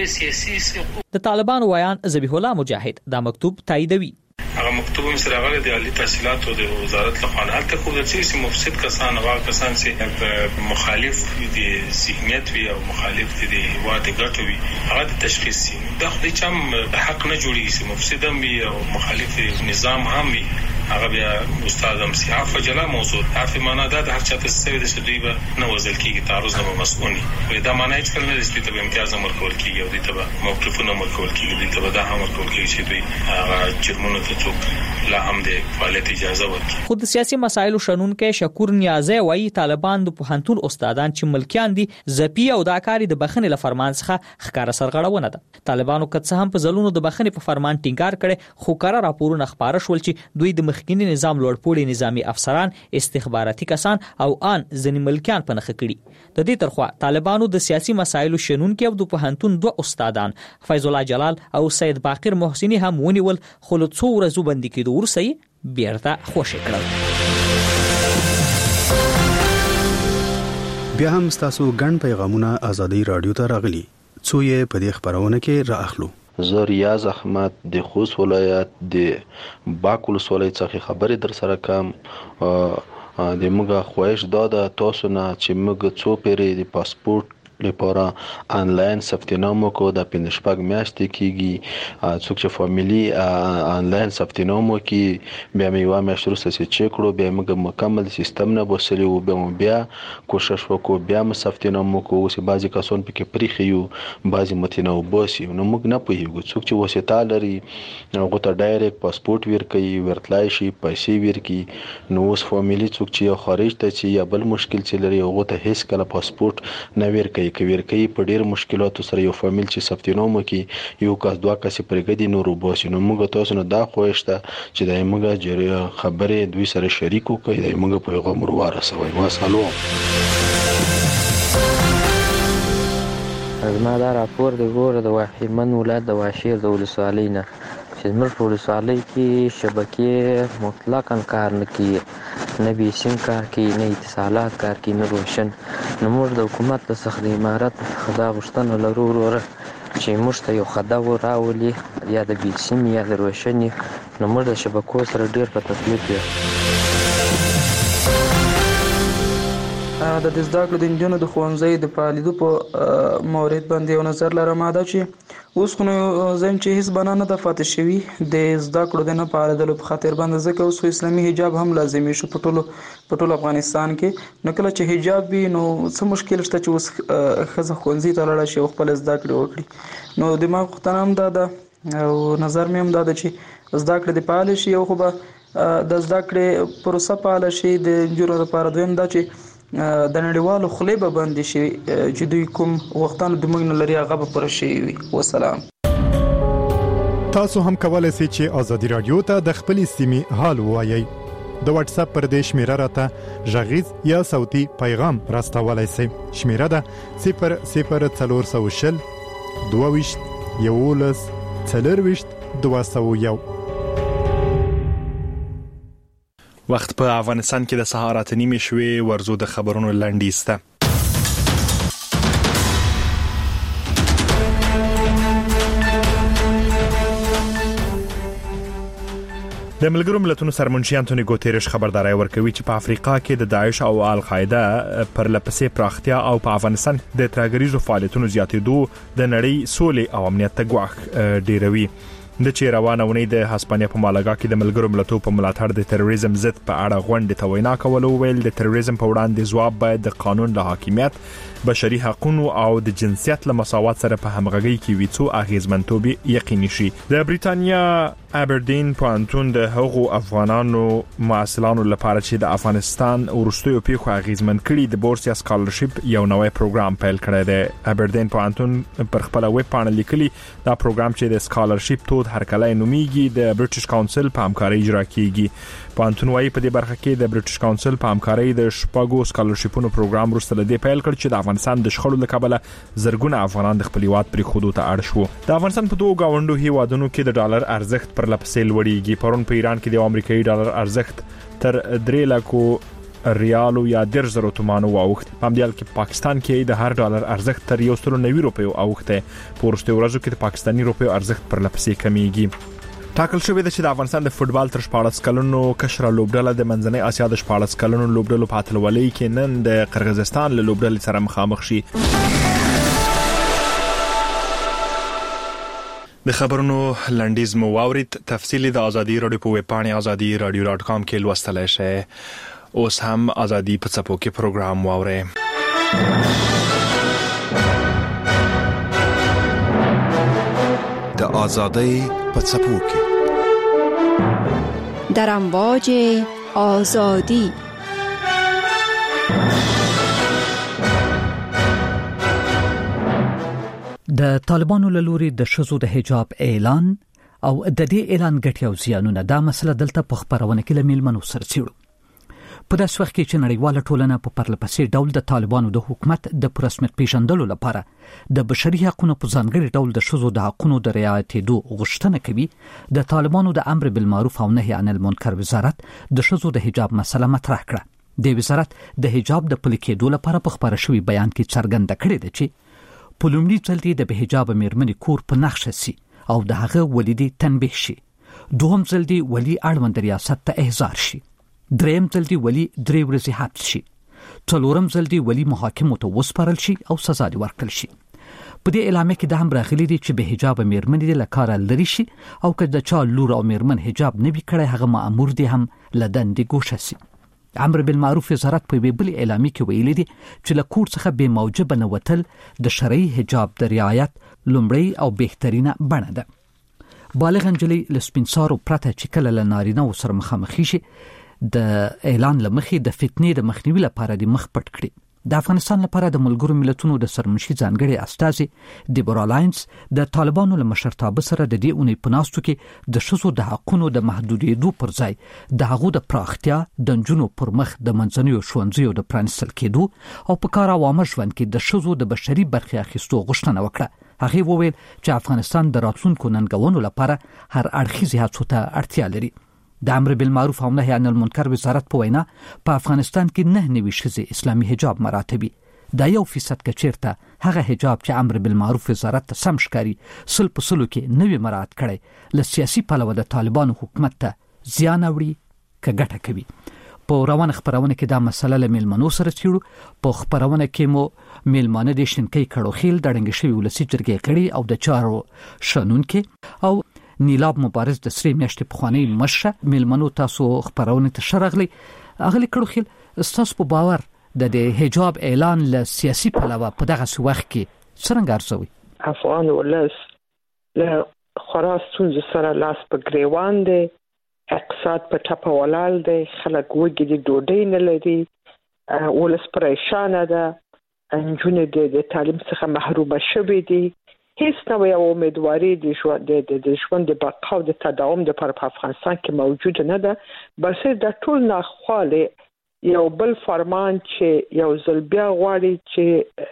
[SPEAKER 21] د طالبانو ویان ذبیح الله مجاهد دا مکتوب تاییدوي.
[SPEAKER 22] هغه مکتوب هم سره غوړي د عالی تحصیلاتو د وزارت لخوا هلته کوم د چې مفسد کسان او کسان چې مخالف دي ذهنیت وي او مخالف دي واده ګټوي هغه د تشخیص سي دا خو چې هم حق نه جوړیږي مفسد هم وي او مخالف نظام هم وي هغه بیا استاد هم سي عفو جلا موضوع عفو معنا دا د هر چا ته سوي د شدوی به نه وزل کیږي تعرض نه مسؤوني وي دا معنا چې کله د سپیټ به امتیاز امر کول کیږي او د تبع موقفونه امر کول کیږي د تبع دا هم امر کول کیږي چې دوی هغه جرمونه ته لا هم د فعالیت اجازه ورکړي.
[SPEAKER 21] خود سیاسي مسایلو شنونکو شکور نیازی وایي طالبان د پوهنتون استادان چې ملکیان دي زپی او دا کاری د بخښنې له فرمان څخه ښکارا سرغړونه ده. طالبانو کڅ هم په ځلونو د بخښنې په فرمان ټینګار کړي خو کار راپورونه خبره شول چې دوی د مخکینی نظام لوړپوړي نظامی افسران استخباراتي کسان او ان ځنی ملکیان په نخ کړي. د دې ترخوا طالبانو د سیاسي مسایلو شنونکو د پوهنتون دوه استادان فیض الله جلال او سید باقر محسنی هم ونیول خو له څو ورځو باندې کې د ورسي بیرته خوشی کړل.
[SPEAKER 16] بیا هم تاسو ګڼ پیغامونه ازادي رادیو ته راغلي څو یې په دې خبرونه کې راخلو.
[SPEAKER 24] زه ریاض احمد د خوست ولایت د باکول ولسوالۍ څخه خبرې در سره کوم. د موږ خواهش دا ده تاسو نه چې موږ څو پیرې د پاسپورت لپاره آنلاین ثبت نام وکړو د پنځشپږ میاشتې کېږي څوک چې فامیلی آنلاین ثبت نام وکړي بیا مې یوه میاشت وروسته چې چک کړو بیا موږ مکمل سیستم نه بوسلی وو بیا بیا کوشش وکړو بیا مو ثبت نام وکړو. اوس بعضې کسان پکې پریښي یو بعضې متې نه وباسي نو موږ نه پوهېږو څوک چې واسطه لري هغو ته ډایرکټ پاسپورټ ورکوي ورتلای شي پیسې ورکړي. نو اوس فامیلی څوک چې یا خارج ته چې یا بل مشکل چې لري هغو ته هیڅ کله پاسپورټ نه ورکوي کوي کوي په ډیر مشکلاتو سره یو فامیل چې ثبت نام وکړي یو کس دوه کس پرېږدي نور وباسي. نو موږ تاسو نه دا خواهش ده چې د موږ خبرې دوی سره شریک وکړي د موږ پیغام ورسوي. واسالو
[SPEAKER 25] زما دا راپور د ګوره د واحمن ولایت د واشیر د ولسوالۍ نه چې
[SPEAKER 2] چې زموږ په ولسوالۍ کې شبکې مطلقاً کار نه کوي، نه بیسیم کار کوي، نه اتصالات کار کوي، نه روشن. نو موږ د حکومت له څخه د امارت دا غوښتنه لرو وروره چې موږ ته یو خده راولي، یا د بیسیم یا د روشن. نو موږ د شبکو سره ډېر په تکلیف یو.
[SPEAKER 5] د دې زده کړو د نجونو د ښوونځي د فعالیدو په مورد باندې یو نظر لرم. دا چې اوس خو نو زم چې هیڅ بنا نه د فاتح شوي د زده کړو د نه فعالیدلو په خاطر باندې، ځکه اوس اسلامي حجاب هم لازمي شو په ټولو په ټول افغانستان کې. نو کله چې حجاب وي نو څه مشکل شته چې اوس ښځه ښوونځي ته لاړه شي او خپل زده کړې وکړي. نو د ما غوښتنه هم دا ده او نظر مې هم دا ده چې زده کړې د فعال شي او خو به د زده کړې پروسه فعال شي د نجونو لپاره. دویم دا چې د نړیوالو خلې به بندې شي چې دوی کوم وختانو د موږ نه لري هغه به پوره شوي وي. وسلام.
[SPEAKER 9] تاسو هم کولای شئ چې ازادي رادیو ته د خپلې سیمې حال ووایئ. د واتس اپ پر دې شمیره راته غږیز یا صوتي پیغام راستولای شئ. شمیره ده صفر صفر څلور سوه شل دوه ویشت یولس څلرویشت دوه سوه یو.
[SPEAKER 1] وخت په افغانستان کې د سهار اته نیمې شوې. ورزو د خبرونو لنډیز ته. د ملګرو ملتونو سرمنشي انټونی ګوتيريش خبرداري ورکوي چې په افریقا کې د داعش او القاعده پر لپسې پراختیا او په افغانستان د ترهګریزو فعالیتونو زیاتېدو د نړۍ سولې او امنیت ته ګواښ ډیروي. د چې روانه ونی د هسپانیا په مالاګا کې د ملګرو ملتونو په ملاتړ د تروریزم ضد په اړه غونډه ته وینا کول او ویل د تروریزم په وړاندې ځواب باید د قانون له حاکمیت، بشري حقوقو او د جنسیت له مساوات سره په همغږي کې وي څو اغیزمنتوب یقیني شي. د بریتانیا ابردین پوهنتون د هغو افغانانو معاصلانو لپاره چې د افغانستان ورستیو پیښو اغیزمن کړي د بورس یا سکالرشپ یو نوې پروګرام پیل کړی دی. ابردین پوهنتون پر خپل ویب پاڼه لیکلي دا پروګرام چې د سکالرشپ تود هرکلی نومیږي د برټش کونسل په همکارۍ اجرا کیږي. پوهنتون وايي په دې برخه کې د برټش کونسل په همکارۍ د شپږو سکالرشپونو پروګرام وروسته د پیل کړ چې د افغانستان د شخړو له کبله زرګونه افغانان د خپل هیواد پرې خودو ته اړ شو. د افغانستان په دوه گاونډو هیوادونو کې د ډالر ارزښت پر لپسې لوړیږي. پرون په ایران کې د امریکایي ډالر ارزښت تر درې لکو ریالو یا ډیر زرو تومانو واوښت. په همدې حال کې پاکستان کې د هر ډالر ارزښت تر یو سل نوي روپیو اوښته. په وروستیو ورځو کې د پاکستاني روپیو ارزښت پر لپسې کمیږي. ټاکل شوې ده چې د افغانستان د فوتبال تر شپاړس کلونو کشره لوبډله د منځنۍ اسیا د شپاړس کلونو لوبډلو په اتلولۍ کې نن د قرغیزستان له لوبډلې سره مخامخ شي. د خبرونو لنډیز مو واورید. تفصیلی د ازادي رادیو په ویب پاڼه ازادي رادیو ډاټ کام کې لوستلای شئ. اوس هم ازادي په څپو کې پروګرام واورئ.
[SPEAKER 11] د ازادۍ په څپو کې
[SPEAKER 25] در امواج آزادی.
[SPEAKER 7] د طالبانو له لوري د ښځو د حجاب اعلان او د دې اعلان ګټې او زیانونه دا مسله دلته په خبرونه کې له میلمنو سره څیړو. په داسې وخت کې چې نړیواله ټولنه په پرلپسې ډول د طالبانو د حکومت د پرسمت پیژندلو لپاره د بشري حقوقو په ځانګړي ډول د ښځو د حقوقو د رعایتېدو غوښتنه کوي، د طالبانو د امر بالمعروف او نهي عن المنکر وزارت د ښځو د حجاب مسله مطرح کړه. د وزارت د حجاب د پلي کېدو لپاره په خبره شوي بیان کې څرګنده کړې ده چې په لومړي ځل دې د بېحجابه میرمنې کور په نښه سي او د هغه ولیدي تنبیه شي. دوهم ځل دې ولی اړوند ریاست ته احضار شي. دریم ځل دی ولی درې ورځې حبس شي. څلورم ځل دی ولی محاکمو ته وسپارل شي او سزا دی ورکړل شي. په دې اعلامیه کې د هم راغلي دي چې به حجاب میرمنې د لکاره لري شي او که د چا لور او میرمن حجاب نه وي کړی هغه مأمور دي هم لدندې ګوښه سي. امر بالمعروف وزارت په ویبل اعلامیه کې ویلي دي چې له کور څخه بې موجبه نه وتل د شرعي حجاب د رعایت لومړی او بهترینه بڼه ده. بالغ نجلۍ له سپین سارو پرته چې کله له نارینه سره مخامخ شي د اعلان لمخې د فتنې د مخنیوي لپاره د مخ پټ کړي. د افغانستان لپاره د ملګرو ملتونو د سرمنشي ځانګړي استازي دیبورا لاینز د طالبانو له مشرتابه سره د دې اونۍ په ناستو کې د ښځو د حقوقو د محدودېدو پر ځای د هغو د پراختیا، د نجونو پر مخ د منځنیو ښوونځیو د پرانیستل کېدو او په کار عامه ژوند کې د ښځو د بشري برخې اخیستو غوښتنه وکړه. هغه وویل چې افغانستان د راتلونکو ننګونو لپاره هر اړخیزه هڅو ته اړتیا لري. د امر بالمعروف او نهي عن المنکر وزارت په وینا په افغانستان کې نه نوي شذ اسلامي حجاب مراتبي دا یو فیصد کچیرته هغه حجاب چې امر بالمعروف وزارت ته سم ښکاری سل په سلو کې نوي مراد کړي ل سیاسي پلوه د طالبانو حکومت ته زیان اوري ک ګټه کوي. په روان خبرونه کې دا مسله له میلمنو سره چیړو. په خبرونه کې مو میلمانه د شینکۍ کړو خیل دړنګ شوی ولسی جرګې کړي او د چارو شنون کې او نیلاب مبارز د سری میاشتې پخوانی مشه میلمنو تاسو خبرونه ته شرغلي اغلی کړو خیل. تاسو په باور د حجاب اعلان له سیاسي پلوه په دغه وخت کې څنګه ارزوي؟
[SPEAKER 4] افغان ولس له خلاص څنګه سره لاس په گریوان دی، اقتصاد په ټپه ولال دی، خلک وګړي د ډوډۍ نه لري، ولس پریشان ده، انجونې د تعلیم څخه محروم شوي دي، هیڅ نوې امیدواري د ژوند د ژوند د بقا او د تداوم لپاره په افغانستان کې موجود نه ده. بس د ټول ناخواله یو بل فرمان چې یو ځل بیا غواړي چې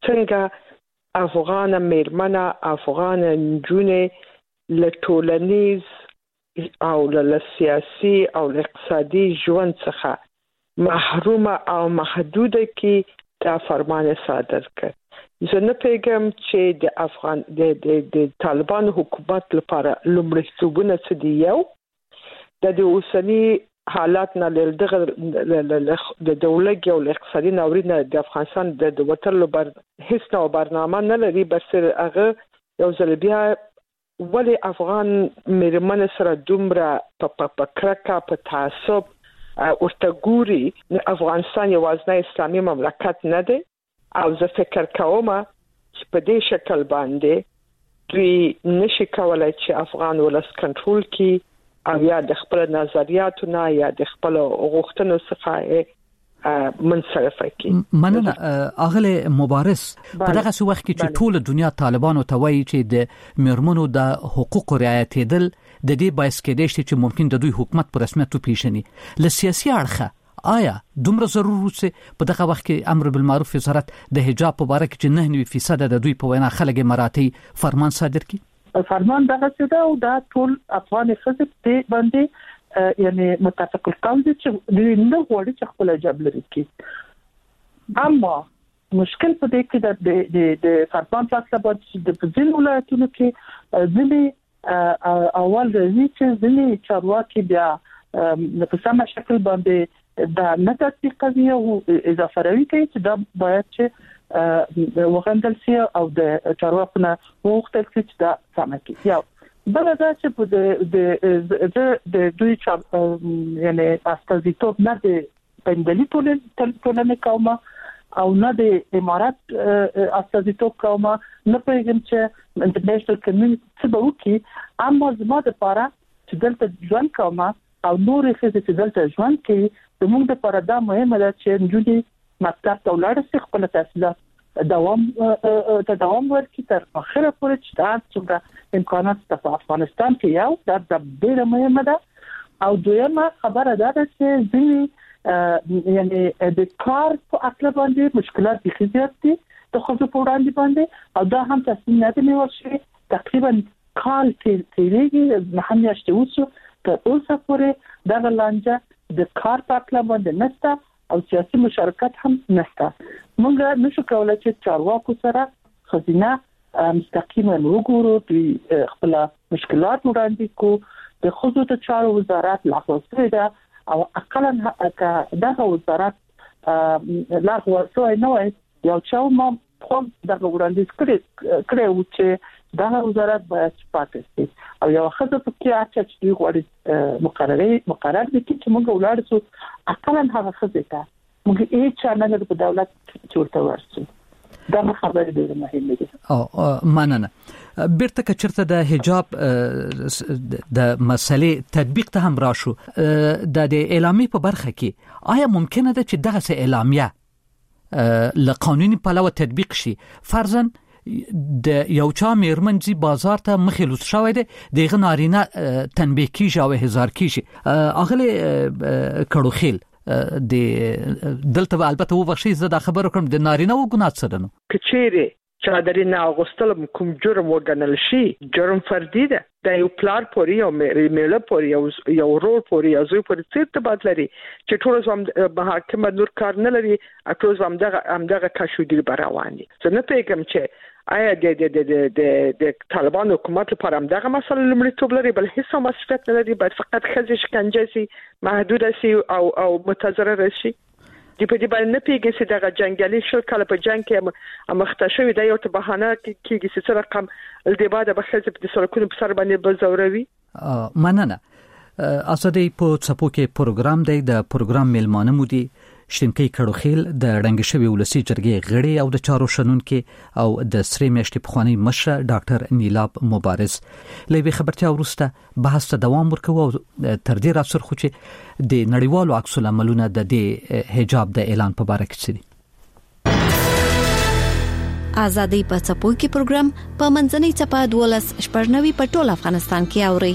[SPEAKER 4] څنګه افغان میرمنه افغان نجونې له ټولنیز او له سیاسي او اقتصادي ژوند څخه محروم او محدوده کې دا فرمان صادر کړ. زه نه پیغام چې د افغان د د د طالبان حکومت لپاره لومړیتوبونه څه دي. یو د د اوسنی حالات نه لږ د دولت او اقتصادي ناورین د افغانستان د وټرلو بر هیڅ نو برنامه نه لري. بس هغه یو ځل بیا ولی افغان میرمن سره دومره په پکرکا په تعصب ورته ګوري. افغانستان یوازې اسلامي مملکت نه دی او زه فکر کوم چې په دې شکل باندې دوی نشي کولای چې افغان ولس کنټرول کړي او یا د خپل نظریاتو نه یا د خپل غوښتنو څخه منصرف کړي.
[SPEAKER 7] مننه اغله مبارز. په دغه وخت کې چې ټول دنیا طالبانو ته وایي چې د میرمنو د حقوق رعایت دل د دې باعث کېدای شي چې ممکن د دوی حکومت پر رسمیت وپیژني له سیاسي اړخه آیا دومره ضروري چې په دغه وخت کې امر بالمعروف وزارت د حجاب په اړه کې نه نوي فیصد د دوی په وینا خلک مراتي فرمان صادر کړي؟
[SPEAKER 6] فرمان دغه څه دا او دا ټول افغان خصوص ته باندې یعنی متفق القول دي چې دوی نه غواړي چې خپل حجاب لري کړي. اما مشکل په دې کې د د د فرمان فاصله باندې د ځینو ولایتونو کې ځینې اول د چې ځینې چارواکي بیا په سم شکل باندې دا نه تطبیقوي او اضافه راوي کوي چې دا باید چې وغندل شي او د چارواکو نه وغوښتل شي چې دا سم کړي. یو بل دا چې په د د دوی یعنی استازیتوب نه د پندلي ټولنې کومه او نه د امارات استازیتوب کومه نه پیغام چې انټرنیشنل کمیونټي څه به وکړي. اما زما د لپاره چې دلته ژوند کومه او نورې ښځې چې دلته ژوند کوي زموږ لپاره دا مهمه ده چې نجونې مکتب ته ولاړ شي، خپل تحصیلات دوام ته دوام ورکړي تر اخره پورې چې دا څومره امکانات په افغانستان کې یو دا ډېره مهمه ده. او دویمه خبره ده چې ځینې یعنی د کار په اصل باندې مشکلات دي زیات دي د خپل په وړاندې باندې او دا هم تصمیم نه دی نیول شوی. تقریبا کال تیریږي نه هم یاشته وسو تر اوسه پورې دا لانجه د کار په اړه باندې نشته او سیاسي مشارکت هم نشته. موږ نشو کولای چې چارواکو سره خزینه مستقیما وګورو د خپل مشکلات وړاندې کو. د خصوصي چارو وزارت لاسوسي ده او اقلا دغه وزارت لا ورسوي نه وي یو چا ما خو دغه وړاندې کړی کړی و چې دغه وزارت باید پاتې شي او یو خزه په کې اچ چې دوی غواړي مقرري مقرر دي چې موږ ولاړ شو اقلا هغه خزه ته موږ هیڅ نه لرو په دولت چورته ورسو. دا خبره ډیره مهمه ده.
[SPEAKER 7] او مننه. بیرته که چرته د حجاب د مسلې تطبیق ته هم راشو د د اعلامیه په برخه کې آیا ممکنه ده چې دغه اعلامیه له قانوني پلوه تطبیق شي؟ فرضاً د یو چا میرمن زی بازار ته مخلوص شوی دی دغه نارینه تنبیه کیږي او هزار کیږي. اغله کړو خیل د دلته البته و بخشي زه دا خبر کوم د نارینه و ګناه څه ده نو
[SPEAKER 4] کچېره چادري نه اغوستل کوم جرم وګڼل شي جرم فردي ده د یو پلار پوري او میله پوري او یو رول پوري او زوی پوري څه تبادل لري چې ټول زم محاکمه نور کار نه لري ټول زم دغه همدغه کشودي براواني زه نه پیګم چې آیا د د د د د طالبان حکومت لپاره همدغه مسله لمړیتوب لري بل هیڅ مسؤلیت نه لري باید فقط خځې شکنجه شي محدود شي او او متضرر شي دی په دې باندې نه پیږي چې دغه جنگالي شل کله په جنگ کې مخته شوی دی یو ته بهانه کېږي چې رقم د باده به خځې په سرکونو په سر باندې بزوروي
[SPEAKER 7] مننه اسدی په څپو کې پروګرام دی د پروګرام میلمانه مو دي شینکی کړوخیل د رنګ شوی ولسی جرګې غړي او د چارو شنونکو او د سری میشتي پخوانی مشر ډاکټر نیلاب مبارز لوي خبرتیا ورسته بحث ته دوام ورکوي او تر دې راڅر خو چې د نړیوالو عکس العملونو د دې حجاب د اعلان په اړه کې دي
[SPEAKER 25] ازادي په څپو کې پروګرام په منځنۍ چپا دولس شپږنوي په ټول افغانستان کې اوري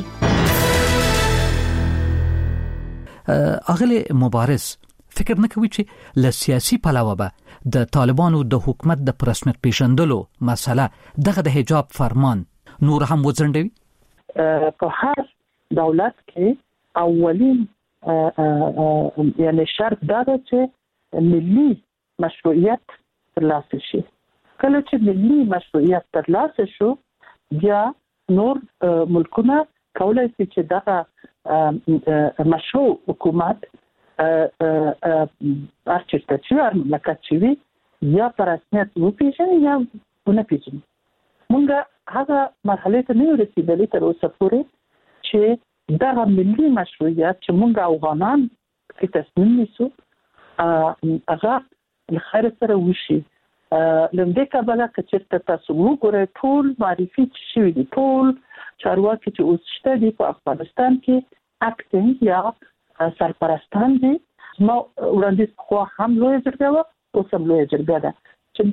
[SPEAKER 7] اغلی مبارز فکر نه کوي چې له سیاسي پلوه به د طالبانو د حکومت د پرسمت پیژندلو مسله دغه د حجاب فرمان نور هم وځنډوي
[SPEAKER 6] په هر دولت کې اولین یعنی شرط دا ده چې ملي مشروعیت ترلاسه شي کله چې ملي مشروعیت ترلاسه شو بیا نور ملکونه کولای شي چې دغه مشروع حکومت ارچسته چې مملکت شي یا پر رسمیت وپیژني یا ونه پیژني موږ هغه مرحله ته نه رسیدلې تر اوسه پورې چې دغه ملي مشروعیت چې موږ افغانان کې تصمیم نیسو هغه خیر سره وشي لمدې کابل کچته تاسو وګورئ ټول معرفي شوی دي ټول چارواکي چې اوس شته دي په افغانستان کې اکټینګ یا سرپرستان دي ما وړاندې خو هم لوی جرګه او سم لوی جرګه ده چې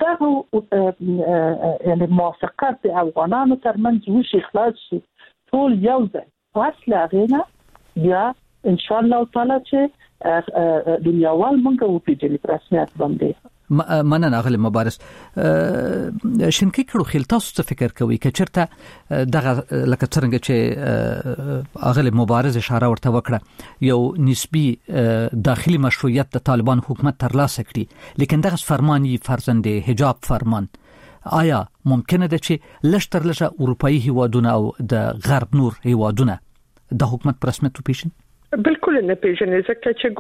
[SPEAKER 6] دا یعنی موافقت د افغانانو ترمنځ وشي خلاص شي ټول یو ځای فاصله غینا بیا ان شاء الله تعالی چې دنیاوال مونږ وپیژني په رسمیت باندې
[SPEAKER 7] مننه اغلی مبارز شینکی کړوخیل تاسو څه فکر کوئ چې چرته دغه لکه څنګه چې اغلی مبارز اشاره ورته وکړه یو نسبی داخلي مشروعیت د طالبان حکومت ترلاسه کړي لیکن دغه فرمانی فرزند حجاب فرمان آیا ممکنه ده چې لږ تر لږه اروپאי هیوادونه او د غرب نور هیوادونه د حکومت پر رسمیت وپیژني
[SPEAKER 4] بالکل نه پیژنې ځکه چې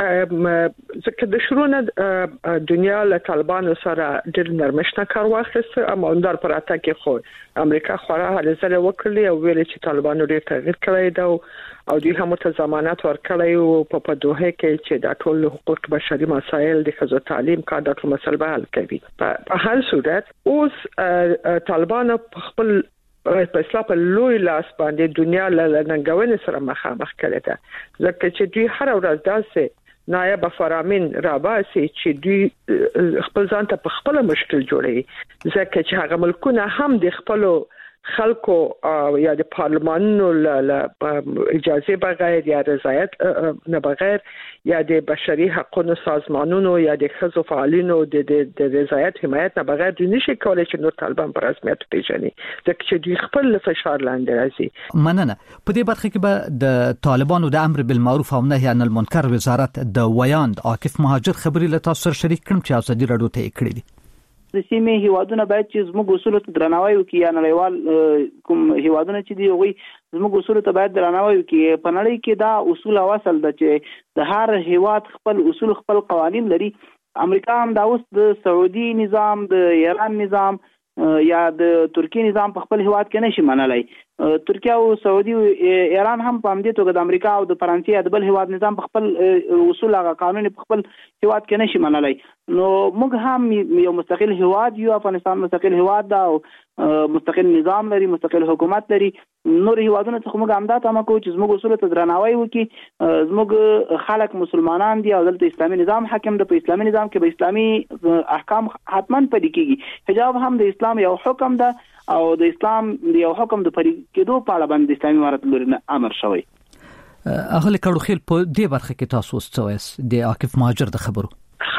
[SPEAKER 4] ګوري ځکه د شروع دنیا له طالبانو سره ډېر نرمښت کار واخیست اما اندر پر اته کې خو امریکا خورا هله زله وکړي او ویل چې طالبانو ډېر تغییر کړی دا او دوی هم ته ضمانت ورکړی او په پدوه کې چې د ټول حقوق بشري مسایل د خزو تعلیم کا د ټول مسله حل کوي په هر صورت اوس طالبانو خپل په اسلام په لوی لاس باندې دنیا له ننګونې سره مخامخ کړي ده ځکه چې دوی هر ورځ داسې نایب فرامین راباسي چې دوی خپل ځان ته په خپل مشکل جوړي ځکه چې هغه ملکونه هم د خپل خلکو یا د پارلمانونو له اجازه بغیر یا رضایت نه بغیر یا د بشري حقوقو سازمانونو یا د خزو فعالینو د د رضایت حمایت نه بغیر دوی نشي کولای چې نور طالبان پر رسمیت پیژني ځکه چې دوی خپل فشار لاندې راځي
[SPEAKER 7] مننه په دې برخه کې به د طالبانو د امر بالمعروف او نهي عن المنکر وزارت د ویاند عاکف مهاجر خبري له تاسو سره شریک کړم چې ازادي رادیو ته کړی دي
[SPEAKER 8] د سیمې هیوادونه باید چې زموږ اصول ته درناوی وکړي یا نړیوال کوم هیوادونه چې دی هغوی زموږ اصول ته باید درناوی وکړي په نړۍ کې دا اصول او اصل ده چې د هر هیواد خپل اصول خپل قوانین لري امریکا هم دا اوس د سعودي نظام د ایران نظام یا د ترکی نظام په خپل هیواد کې نشي منلای ترکیه او سعودي ایران هم په همدې توګه د امریکا او د فرانسې د بل هیواد نظام په خپل اصول او قانون په خپل هیواد کې نشي منلای نو موږ هم یو مستقل هیواد یو افغانستان مستقل هیواد دا او مستقل نظام لري مستقل حکومت لري نور هیوادونه څخه موږ همدا تمه کوو چې زموږ اصول ته درناوی وکړي زموږ خلک مسلمانان دي او دلته اسلامي نظام حاکم د په اسلامي نظام کې به اسلامي احکام حتما پلي کیږي حجاب هم د اسلام یو حکم ده او د اسلام یو حکم د پرې کېدو په اړه باندې اسلامي امارت لوري امر شوی
[SPEAKER 7] اغلی کړوخیل په دې برخه کې تاسو څه وایي د عاکف مهاجر د خبرو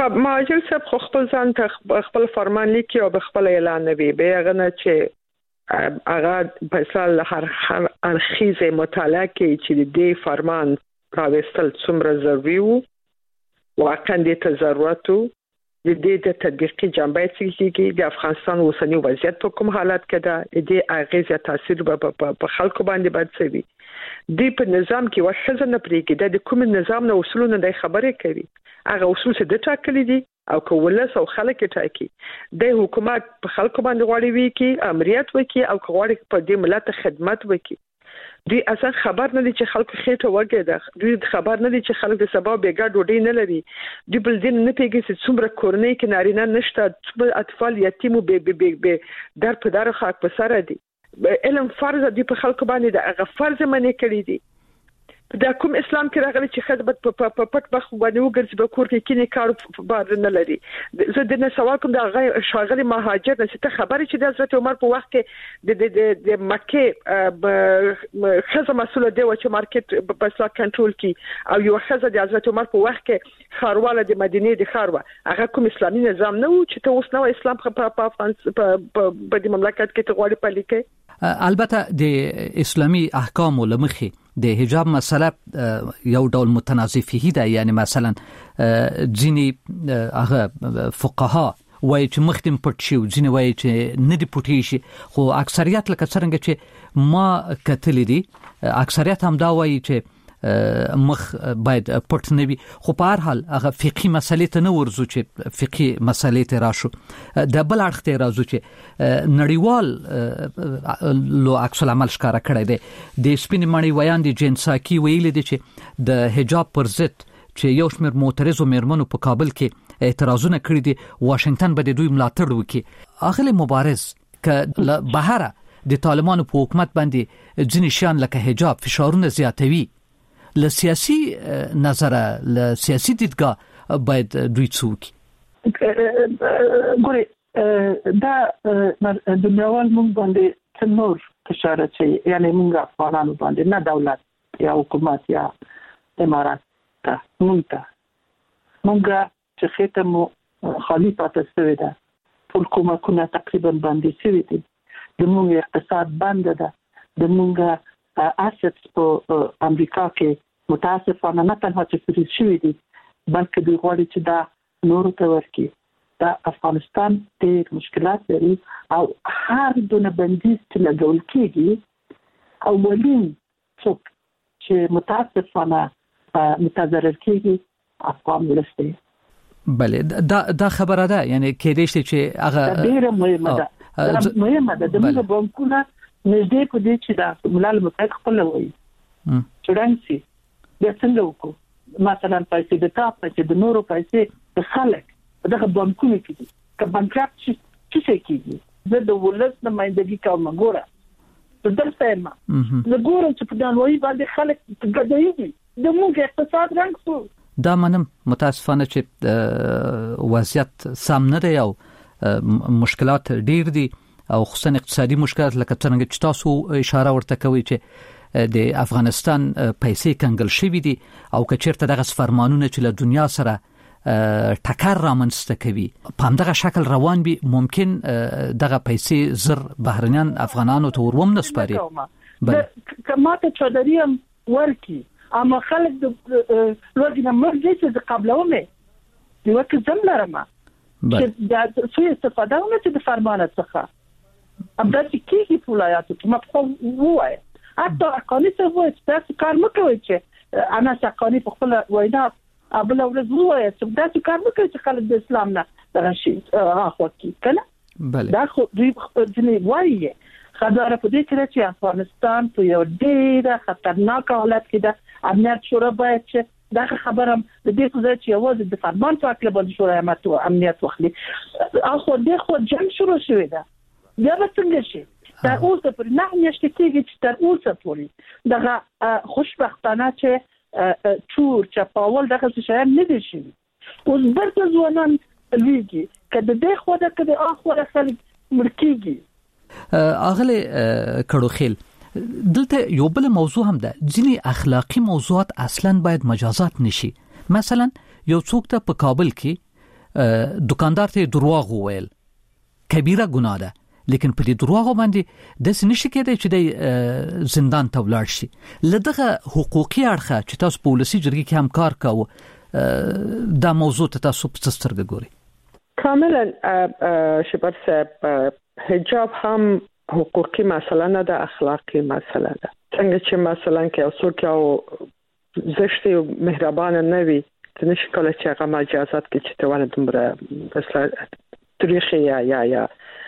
[SPEAKER 4] خب مهاجر صاحب خو خپل ځان ته خپل فرمان لیکي او خپل اعلان نوي به هغه نه چې هغه په هر هر ارخیزه مطالعه کې چې د فرمان راوستل څومره ضروري وو واقعا د ضرورت د دې د تطبیقي جنبه چې د افغانستان اوسنی وضعیت په کوم حالت کې ده د اغیزه تاثیر په خلکو باندې بد شوی دی په نظام کې وحزه نه پریږي د کوم نظام نه اصولونه د خبرې کوي هغه اصول څه د ټاکلي دي او کولس او خلک ټاکي د حکومت په خلکو باندې غواړي وي کې امریت وکي او غواړي په دې ملت خدمت وکي دوی اصلا خبر نه دي چې خلکو خېټه وګه ده دوی خبر نه دي چې خلک د سبا بیګا ډوډۍ نه لري دوی بل دین نه پیږي چې څومره کورنۍ کې نارینه نشته څومره اطفال یتیم او به به در په دار خاک په سره دي علم فرض دي په خلکو باندې د هغه فرض منې کړی دي دا کوم اسلام کې راغلی چې خدمت په پټ بخ باندې وګرځي به کور کې کینې کار بار نه لري زه د نه سوال کوم دا غي شاغلي مهاجر نه ست خبرې چې د حضرت عمر په وخت کې د د د مکه خزه مسوله دی چې مارکیټ په اسلا کنټرول کی او یو خزه د حضرت عمر په وخت کې خارواله د مدینه د خاروا هغه کوم اسلامي نظام نه و چې ته اوس نو اسلام په افغانستان په د مملکت کې ته غواړي پلیکې
[SPEAKER 7] البته د اسلامي احکام لمخي د حجاب مسله یو ډول متنازع فيه ده یعنی مثلا ځینی هغه فقها وایي چې مخدم پټ شي ځینی وایي چې نه دی پټی شي خو اکثریت لکه څنګه چې ما کتل دي اکثریت هم دا وایي چې مخ باید پټ نه وي خو په هر حال هغه فقهي مسلې ته نه ورزو چې فقهي مسلې ته راشو د بل اړخ ته راځو چې نړیوال لو عکس العمل ښکارا کړی دی د سپین مانی ویان دي جنساکی ویل دي چې د حجاب پر ضد چې یو شمېر معترضو میرمنو په کابل کې اعتراضونه کړی دي واشنگټن به د دوی ملاتړ وکړي اخلي مبارز ک بهره د طالبانو په حکومت باندې ځینې شیان لکه حجاب فشارونه زیاتوي له سیاسي نظر له سیاسي دیدګاه باید دوی څوک
[SPEAKER 6] ګوري دا د نړیوال مونږ باندې څنور فشار چي یعنی مونږ افغانانو باندې نه دولت یا حکومت یا امارات ته مونږ ته مونږ چې خېټه مو خالي پاتې شوې ده ټول کومکونه تقریبا باندې شوي دي د مونږ اقتصاد بند ده د مونږ اسټس په امریکا کې متاسفانه نه تنها چې فریز شوی دي بلکې دوی غواړي چې دا نور ته ورکړي دا افغانستان ډېر مشکلات لري او هر دونه بندیز چې لګول کېږي او ولین څوک چې متاسفانه متضرر کېږي افغان ولسته
[SPEAKER 7] بله دا دا خبره ده یعنی کې دې چې هغه
[SPEAKER 6] ډېر مهمه ده دا مهمه ده د موږ بانکونه نږدې په دې چې دا ملل متحد خپل وایي چرانسي د څنګه وکړو مثلا پیسې د تاسو پیسې د نورو پیسې د خلک دغه بانکونه کې که بانکرپت شي څه شي کیږي زه د ولس نه مایندګي کوم ګوره په دلته ما زه ګورم چې په دانوي باندې خلک ګډوي د موږ اقتصاد رنګ شو
[SPEAKER 7] دا منم متاسفانه چې وضعیت سم نه دی او مشکلات ډیر دي او خصوصا اقتصادي مشکلات لکه څنګه چې تاسو اشاره ورته کوي چې د افغانستان پیسې کنګل شوې دي او کچېرته دغه فرمانونه چې له دنیا سره ټکر رامنځته کوي په همدغه شکل روان وي ممکن دغه پیسې زر بهرنیان افغانانو ته وروم نسپاري
[SPEAKER 6] کما ته چادریم ورکی اما خلک د لوګینه مرګ چې قبلومه دی وکه زم لرمه چې د څه استفاده ونه چې د فرمانه څخه ابدا چې کیږي په ولایاتو کې مفهوم وایي حتی اقانی څه وایي چې تاسو کار مکوئ چې انا څقانی په خپل وینا ابل ورځ وایي چې تاسو کار مکوئ چې خلک د اسلام نه درشي اخو کی کنه دا خو دوی ځنې وایي خبره په دې کې چې افغانستان په یو ډېر خطرناک حالت کې ده امنیت شورا باید چې دا خبره د دې څه چې یوازې د فرمان په اړه باندې شورا امنیت او امنیت وخلي اخو دې خو جنگ شروع شوی ده بیا به څنګه شي تر اوسه پر نه نشته کېږي چې تر اوسه پورې دغه خوشبختانه چې چور چپاول دغه څه نه دي شي اوس برته ځوانان لویږي کله دې خو دا کله اخر خلک مرکیږي
[SPEAKER 7] اغله کړو خیل دلته یو بل موضوع هم ده ځینې اخلاقی موضوعات اصلا باید مجازات نشي مثلا یو څوک ته په کابل کې دکاندار ته دروغ وویل کبیره ګناه ده، لیکن په دې دروغ باندې د سنشي کېدای چې د زندان ته ولاړ شي. لدغه حقوقي اړخه چې تاسو په ولسی جرګې کې هم کار کاوه دا موضوع ته تاسو په سترګه ګوري؟
[SPEAKER 4] کاملا شبر صاحب حجاب هم حقوقي مسله نه ده، اخلاقي مسله ده. څنګه چې مثلا کې اوسو کې زشت او مهربان نه وي ته نشي کولای چې هغه مجازات کې چې ته ونه دومره مثلا تاریخي یا یا یا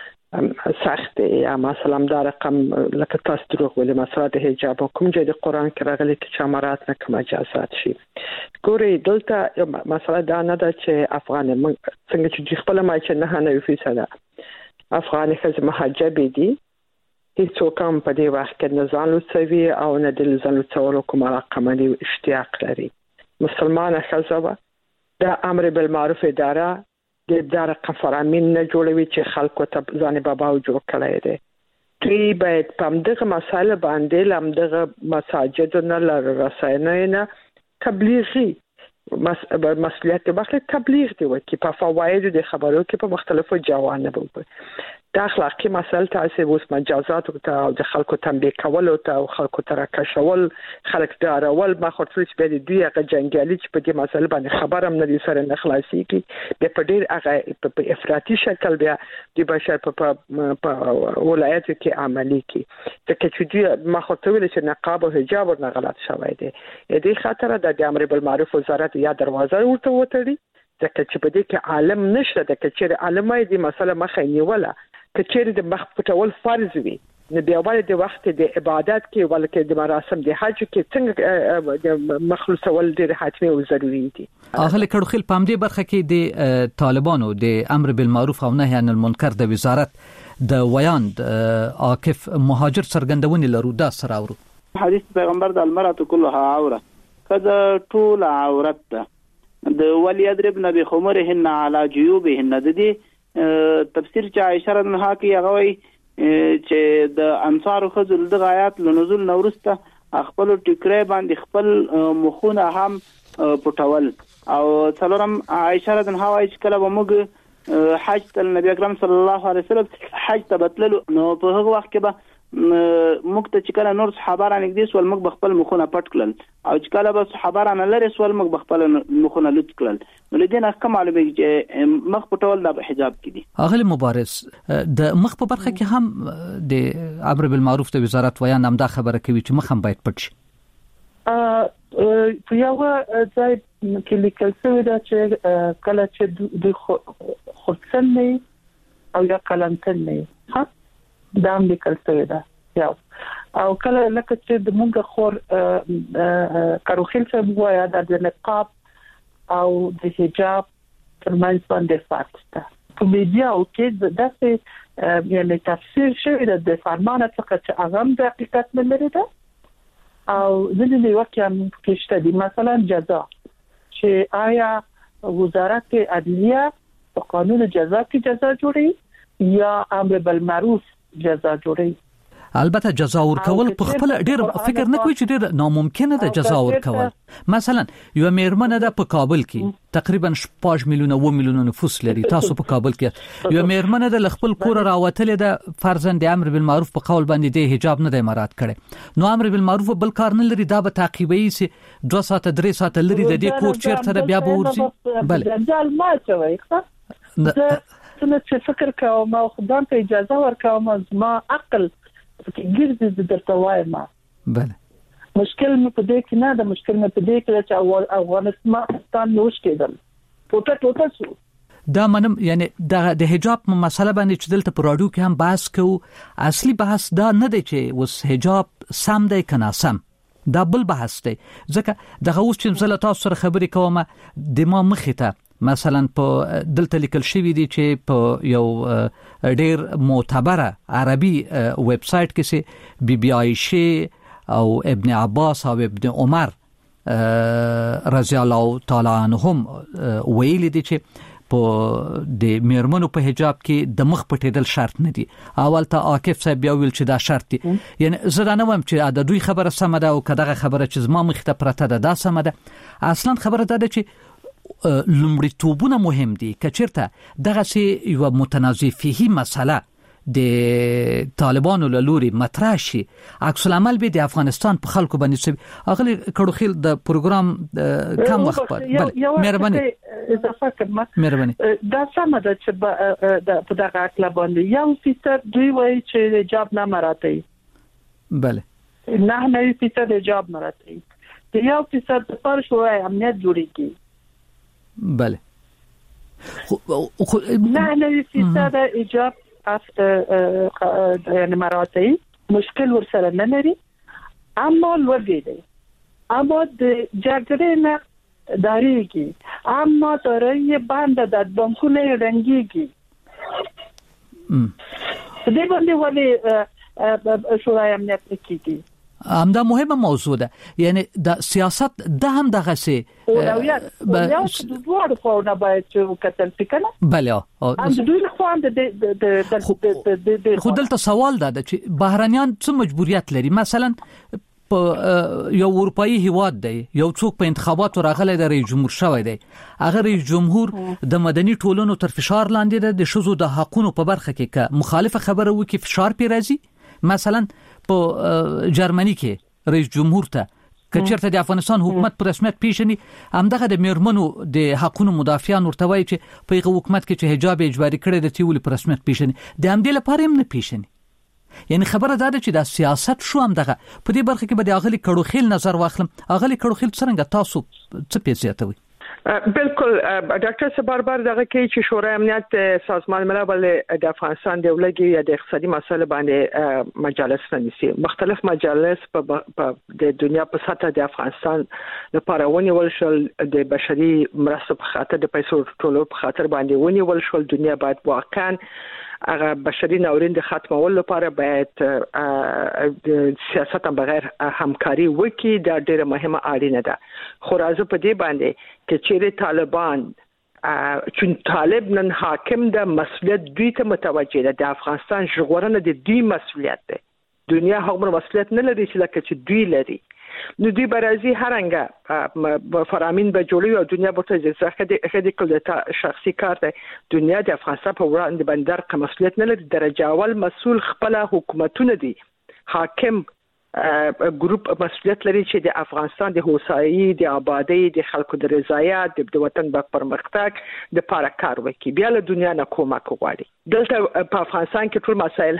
[SPEAKER 4] سخت یا مثلا دا رقم لکه تاسو دروغ ولې مثلا د حجاب کوم چې د قران کې راغلي چې چمرات نه کوم مجازات شي. ګوري دلته مثلا دا نه ده چې افغان څنګه چې خپل ما چې نه نه فیصده افغان خزم محجب دي هیڅوک هم په دې وخت کې نه ځان لوڅوي او نه د ځان لوڅولو کومه رقم دی اشتیاق لري. مسلمانه ښځه د امر بالمعروف اداره د اداره قفرامین نه جوړوي چې خلکو ته ځان باباو جوړ کړی دی. دوی باید په دغه مسایل باندې لمدغه مساجد نه لر رساینه نه تبلیغي مسؤلیت واخلي، تبلیغ دی وکي په فواید د خبرو کې په مختلفو جوانبو د اخلاقي مسائل تاسو اوس مجازات او د خلکو تنبیه کول او خلکو ته راکښول خلک دارول ما خو څه به دوی هغه جنگالي چې په دې مسایل باندې خبرم نه دي سره نه خلاصي کی به په ډیر هغه په افراطي شکل بیا د بشر په ولایت کې عملی کی ځکه چې دوی ما خو ته ویل چې نقاب او حجاب نه غلط شوی دی. دې خاطر د امر بالمعروف وزارت یا دروازه ورته وتړي ځکه چې په دې کې عالم نشته د کچېر عالمای دې مسله مخه نیوله کچېر د مخ پټول فرض وي نه بیا ول د وخت د عبادت کې ولکه د مراسم د حج کې څنګه د مخلص ول د حتمي او ضروري دي.
[SPEAKER 7] اغله کړو خل پام دې برخه کې د طالبانو د امر بالمعروف او نهي عن المنکر د وزارت د ویاند عاکف مهاجر سرګندونی لرو دا سره ورو
[SPEAKER 8] حدیث پیغمبر د المرأه كلها عوره کذا طول عورت د ولی ادربن بخمرهن على جيوبهن د دې تفسیر چې عائشه رضی الله عنها کې هغه وی چې د انصار خذل د غایات لنزول نورسته خپل ټیکرې باندې خپل مخونه هم پټول او څلورم عائشه رضی الله عنها چې کله ومغ حج تل نبی اکرم صلی الله علیه وسلم حج تبتلل نو په هغه وخت کې به موږ ته چې کله نور صحابه را نږدې سول موږ بخپل مخونه پټ کړل او چې کله به صحابه را نه لري سول موږ بخپل مخونه لوت کړل. نو لدین احکام معلومه چې مخ پټول د حجاب کې دي.
[SPEAKER 7] اغلی مبارز د مخ په برخه کې هم د امر بالمعروف د وزارت ویان هم دا خبره کوي چې مخ هم باید پټ شي.
[SPEAKER 6] ا په یو ځای کې لیکل شوی دا چې کله چې د خودسن نه او یا کلنتن نه ها دا هم لیکل شوی دا یو او کله لکه چې د مونږ خور کاروخیل څخه وایا د نقاب او د حجاب ترمنځ باندې فرق شته. په میډیا او کې داسې یعنی تفسیر شوی د فرمان څخه چې هغه د حقیقت نه لري دا او ځینې واقعا کې شته دي مثلا جزا چې آیا وزارت عدلیه په قانون جزا کې جزا جوړي یا امر بالمعروف جزا جوړي.
[SPEAKER 7] البته جزا ورکول په خپل ډیر فکر نه کوي چې ډیر ناممکنه ده جزا ورکول. مثلا یو میرمنه ده په کابل کې تقریبا شپږ میلیونه و میلیونه نفوس لري، تاسو په کابل کې یو میرمنه ده خپل کور راوتلې ده فرضاً د امر بالمعروف په قول باندې د حجاب نه د امارات کړي نو امر بالمعروف بل کار نه لري دا به تعقیبي سي دوه ساعت درې ساعت لري د دې کور چیرته بیا به ورسي. بله
[SPEAKER 6] جال ما چوي ښه څنګه فکر کوم او خدای ته اجازه ورکوم ما عقل ګرځي د درته وایم.
[SPEAKER 7] بله
[SPEAKER 6] مشکل مې په دې کې نه ده، مشکل مې په دې کې چې افغانستان نوش کېدل ټوټه ټوټه شو.
[SPEAKER 7] دا منم یعنی د حجاب مسله باندې چې دلته په رادیو کې هم بحث کوو اصلي بحث دا نه دی چې وس حجاب سم دی که ناسم، دا بل بحث دی ځکه دغه اوس چې زه له تاسو سره خبرې کوم د ما مخې ته مثلا په دلته لیکل شوی دی چې په یو ډیر معتبره عربي ویب سټ کې سي بی بی عائشه او ابن عباس او ابن عمر رضی الله تعالی عنهم ویل دي چې په د میرمنو په حجاب کې د مخ پټېدل شرط نه دي. اول ته عاکف صاحب بیا ویل چې دا شرط دي، یعنی زه دا نه وایم چې د دوی خبره سمه ده او کداغه خبره چې زما مخ ته پرته ده دا سمه ده. اصلا خبره ده چې لومړیتوبونه مهم دي. کچیرته دغه سي یو متنازع فيه مسله د طالبانو له لوري مطرح شي، عکس العمل به د افغانستان په خلکو باندې سي اغلی کړو خل د پروګرام کم وخت بعد. مهرباني
[SPEAKER 6] اضافه کوم.
[SPEAKER 7] مهرباني.
[SPEAKER 6] دا سم ده چې د په دغه اکلا باندې یو فیصد دوی وایي چې جواب نه مراته.
[SPEAKER 7] بله.
[SPEAKER 6] نه نه فیصد جواب مراته. د یو فیصد پر شورای امنیت جوړیږي.
[SPEAKER 7] بله.
[SPEAKER 6] نه نه فیصد ایجاب اف یعنی مراته مشکل ورسره نه لري، اما لوړ دی، اما د جګړې نه داریږي، اما ترې باندې د بانکونو رنګيږي. دې باندې ولې شورای امنیت کېږي؟
[SPEAKER 7] همدا مهمه موضوع ده. یعنی د سیاست د هم دغه سي
[SPEAKER 6] اولویت اولویت د دوه خواونه باید چې کتل فکر.
[SPEAKER 7] بله.
[SPEAKER 6] د دوی خواند د د د
[SPEAKER 7] خو دلته سوال ده چې بهرانيان څه مجبوریت لري؟ مثلا په یو اروپאי هیواد دی، یو څوک په انتخاباتو راغلی دی، رئیس جمهور شوی دی، هغه رئیس جمهور د مدني ټولنو تر فشار لاندې ده، د شذو د حقوقو په برخه کې که مخالفه خبره وکي فشار پی راځي. مثلا په جرمني کې رئیس جمهور ته کچرته د افغانستان حکومت پر رسمیت پیژني، همدغه د میرمنو د حقوقو مدافعان ورته وایي چې په هغه حکومت کې چې حجاب اجباري کړی د تیول پر رسمیت پیژني، د همدې لپاره هم نه پیژني. یعنی خبره ده چې د سیاست شو همدغه په دې برخه کې به د اغلی کړو خیل نظر واخلم. اغلی کړو خیل څنګه تاسو څه پیژاتوي؟
[SPEAKER 4] بالکل ډاکټر صاحب بار بار دغه کې چې شورای امنیت سازمان ملل د افغانستان د ولګي یا د اقتصادي مسایلو باندې مجالس نشي، مختلف مجالس په د دنیا په سطح د افغانستان لپاره ونیول شول، د بشري مرستو په خاطر د پیسو ټولو په خاطر باندې ونیول شول. دنیا باید واقعا هغه بشري ناورین د ختمولو لپاره باید د سیاست بغیر همکاري وکړي. دا ډیره مهمه اړینه ده. خو راځو په دې باندې چې چیرې طالبان چون طالب نن حاکم د مسؤلیت دوی ته متوجه ده. د افغانستان ژغورنه د دوی مسؤلیت ده. دنیا هغومره مسؤلیت نه لري چې لکه چې دوی لري. نو دوی برازي هرنګه فرامین به جوړي او دنیا به ته ځکه خدي کول شخصي کار ده. دنیا د افغانستان په وړاندې باندې درک مسؤلیت نه لري. درجه اول مسؤل خپل حکومتونه دي. حاکم ګروپ مسؤلیت لري چې د افغانستان د هوسایي، د آبادی، د خلکو د رضایت، د وطن په پرمختګ د پاره کار وکړي. بیا له دنیا نه کومک وغواړي. دلته په افغانستان کې ټول مسایل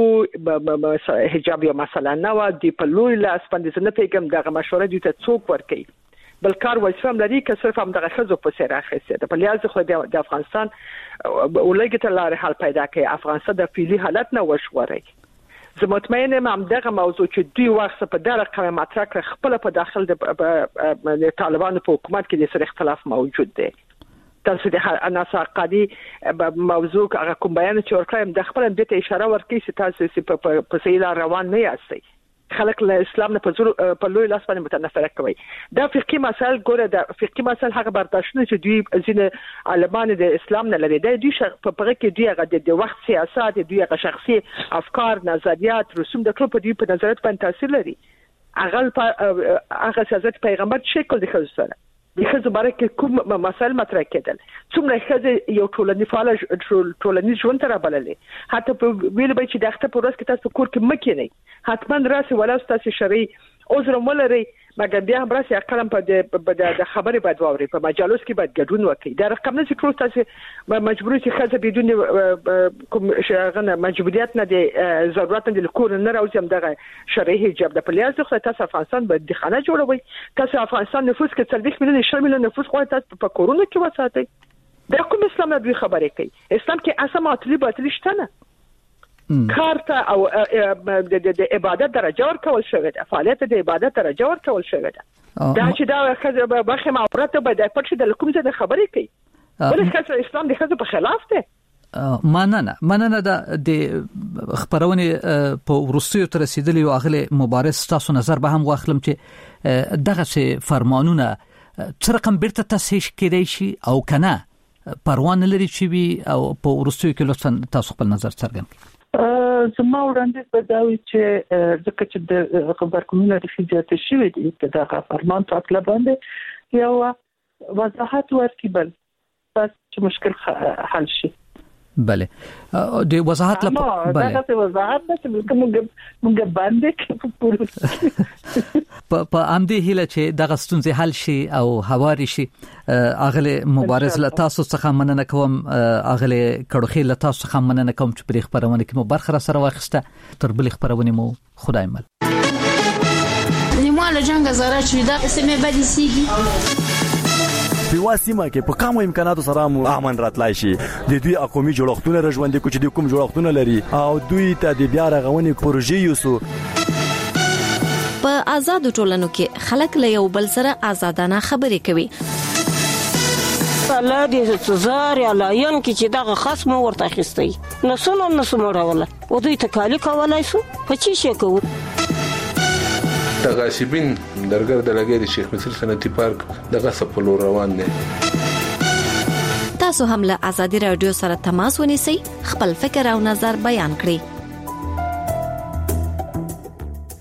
[SPEAKER 4] حل، حجاب یو مسله نه و، د په لوی لاس باندې نه پیګم دغه مشوره دوی ته څوک ورکړي. بل کار وایي لري که صرف هم دغه خزو په سر اخیسته د په لیاز خو د افغانستان ولګي ته لار حل پیدا کړي. افغانستان د فعلی حالت نه وشوري. زه مطمئن یم دغه موضوع چې دوی وخت په دغه رقم مطرح کړ خپل په داخل د طالبانو په حکومت کې د سر اختلاف موجود دی. تاسو د اناساقادي موضوع هغه کوم بیان چې ورکړم د خپل د اشاره ورکړي چې تاسو په سیلا روان نه یاستئ. خلک له اسلام نه په زور په لوی لاس باندې متنفره کوي. دا فقهي مسائل ګوره د فقهي مسائل هغه برداشت نه چې دوی ځینې عالمان د اسلام نه لري. دا دوی په پغه کې دوی هغه د وخت سیاست، دوی هغه شخصي افکار، نظریات، رسوم د ټول په دوی په نظریات باندې تاثیر لري. هغه هغه سیاست پیغمبر شکل د خزو سره د خزو باره کې کوم مسائل مطرح کېدل. څومره خزه یو ټولنی فعال ټولنی ژوند تر بللې. حتی په ویل به چې د اخته پروس کې تاسو کور کې مکینی حتما راسي ولا تاسو شرعي عذر مولري، مګر بیا هم راسي اقلم په د خبرې باید واوري، په مجالس کې باید ګډون وکړي. دا رقم نه چې ټول تاسو مجبوري چې خزه بدون کوم شغنه مجبوریت نه دي ضرورت نه لکور نه راوځم دغه شرعي حجاب د پلیاز خو تاسو افغانستان به د خانه جوړوي. تاسو افغانستان نفوس کې څلوېښت میلیونه شل میلیونه نفوس خو تاسو په کورونو کې وساتئ. دا کوم اسلام نه دوی خبرې کوي. اسلام کې اساس ماطلی باطل شته نه. کارته او د عبادت درجه ورکول شوی ده، فعالیت د عبادت درجه ورکول شوی ده. دا چې دا خزه برخه معورت به د پټ د کوم څه د خبرې کوي. ولې اسلام د خزه په خلاف ده؟
[SPEAKER 7] مننه مننه د خبرونه په ورستیو تر رسیدلی او اغله مبارز تاسو نظر به هم واخلم چې دغه څه فرمانونه تر رقم بیرته تصحیح کېدای شي او کنه پروان لري چې وي او په ورستیو کې لطفا تاسو خپل نظر څرګند کړئ.
[SPEAKER 6] زما وړاندیز به دا وي چې ځکه چې د خبرګونونو د فزیات شوی دی په دغه فرمان په اړه باندې یو وضاحت ورکړي بل بس چې مشکل حل شي.
[SPEAKER 7] بله د وضاحت
[SPEAKER 6] لپاره بله دا وضاحت چې موږ موږ باندې
[SPEAKER 7] په په امدې هله چې دغه ستونزې حل شي او هواري شي. اغله مبارز له تاسو څخه مننه کوم، اغله کډوخي له تاسو څخه مننه کوم چې په خبرونه کې مو برخه سره واخسته. تر بل خبرونه مو خدای مل
[SPEAKER 10] نیماله جنگ زاره چې دا سمې بدې سیږي
[SPEAKER 12] په واسمه کې په کومو امکاناتو سره مو امن راتلای شي. د دوی اقومي جوړښتونه رژوندې کوچ د کوم جوړښتونه لري او دوی ته د بیا رغونې پروژې یوسو.
[SPEAKER 25] په آزاد ټولنو کې خلک له یو بل سره آزادانه خبرې کوي.
[SPEAKER 13] الله دې سزار یا لاین کې چې دغه خصم ورته اخیستي نو سونو نو سموړول او دوی تکالی کولای شو په چی شي کوو.
[SPEAKER 14] تغاشبین درګر د لګې د شیخ مصر صنعتي پارک دغه سپلو روان دي.
[SPEAKER 25] تاسو هم له آزادي رادیو سره تماس ونیسئ، خپل فکر او نظر بیان کړئ.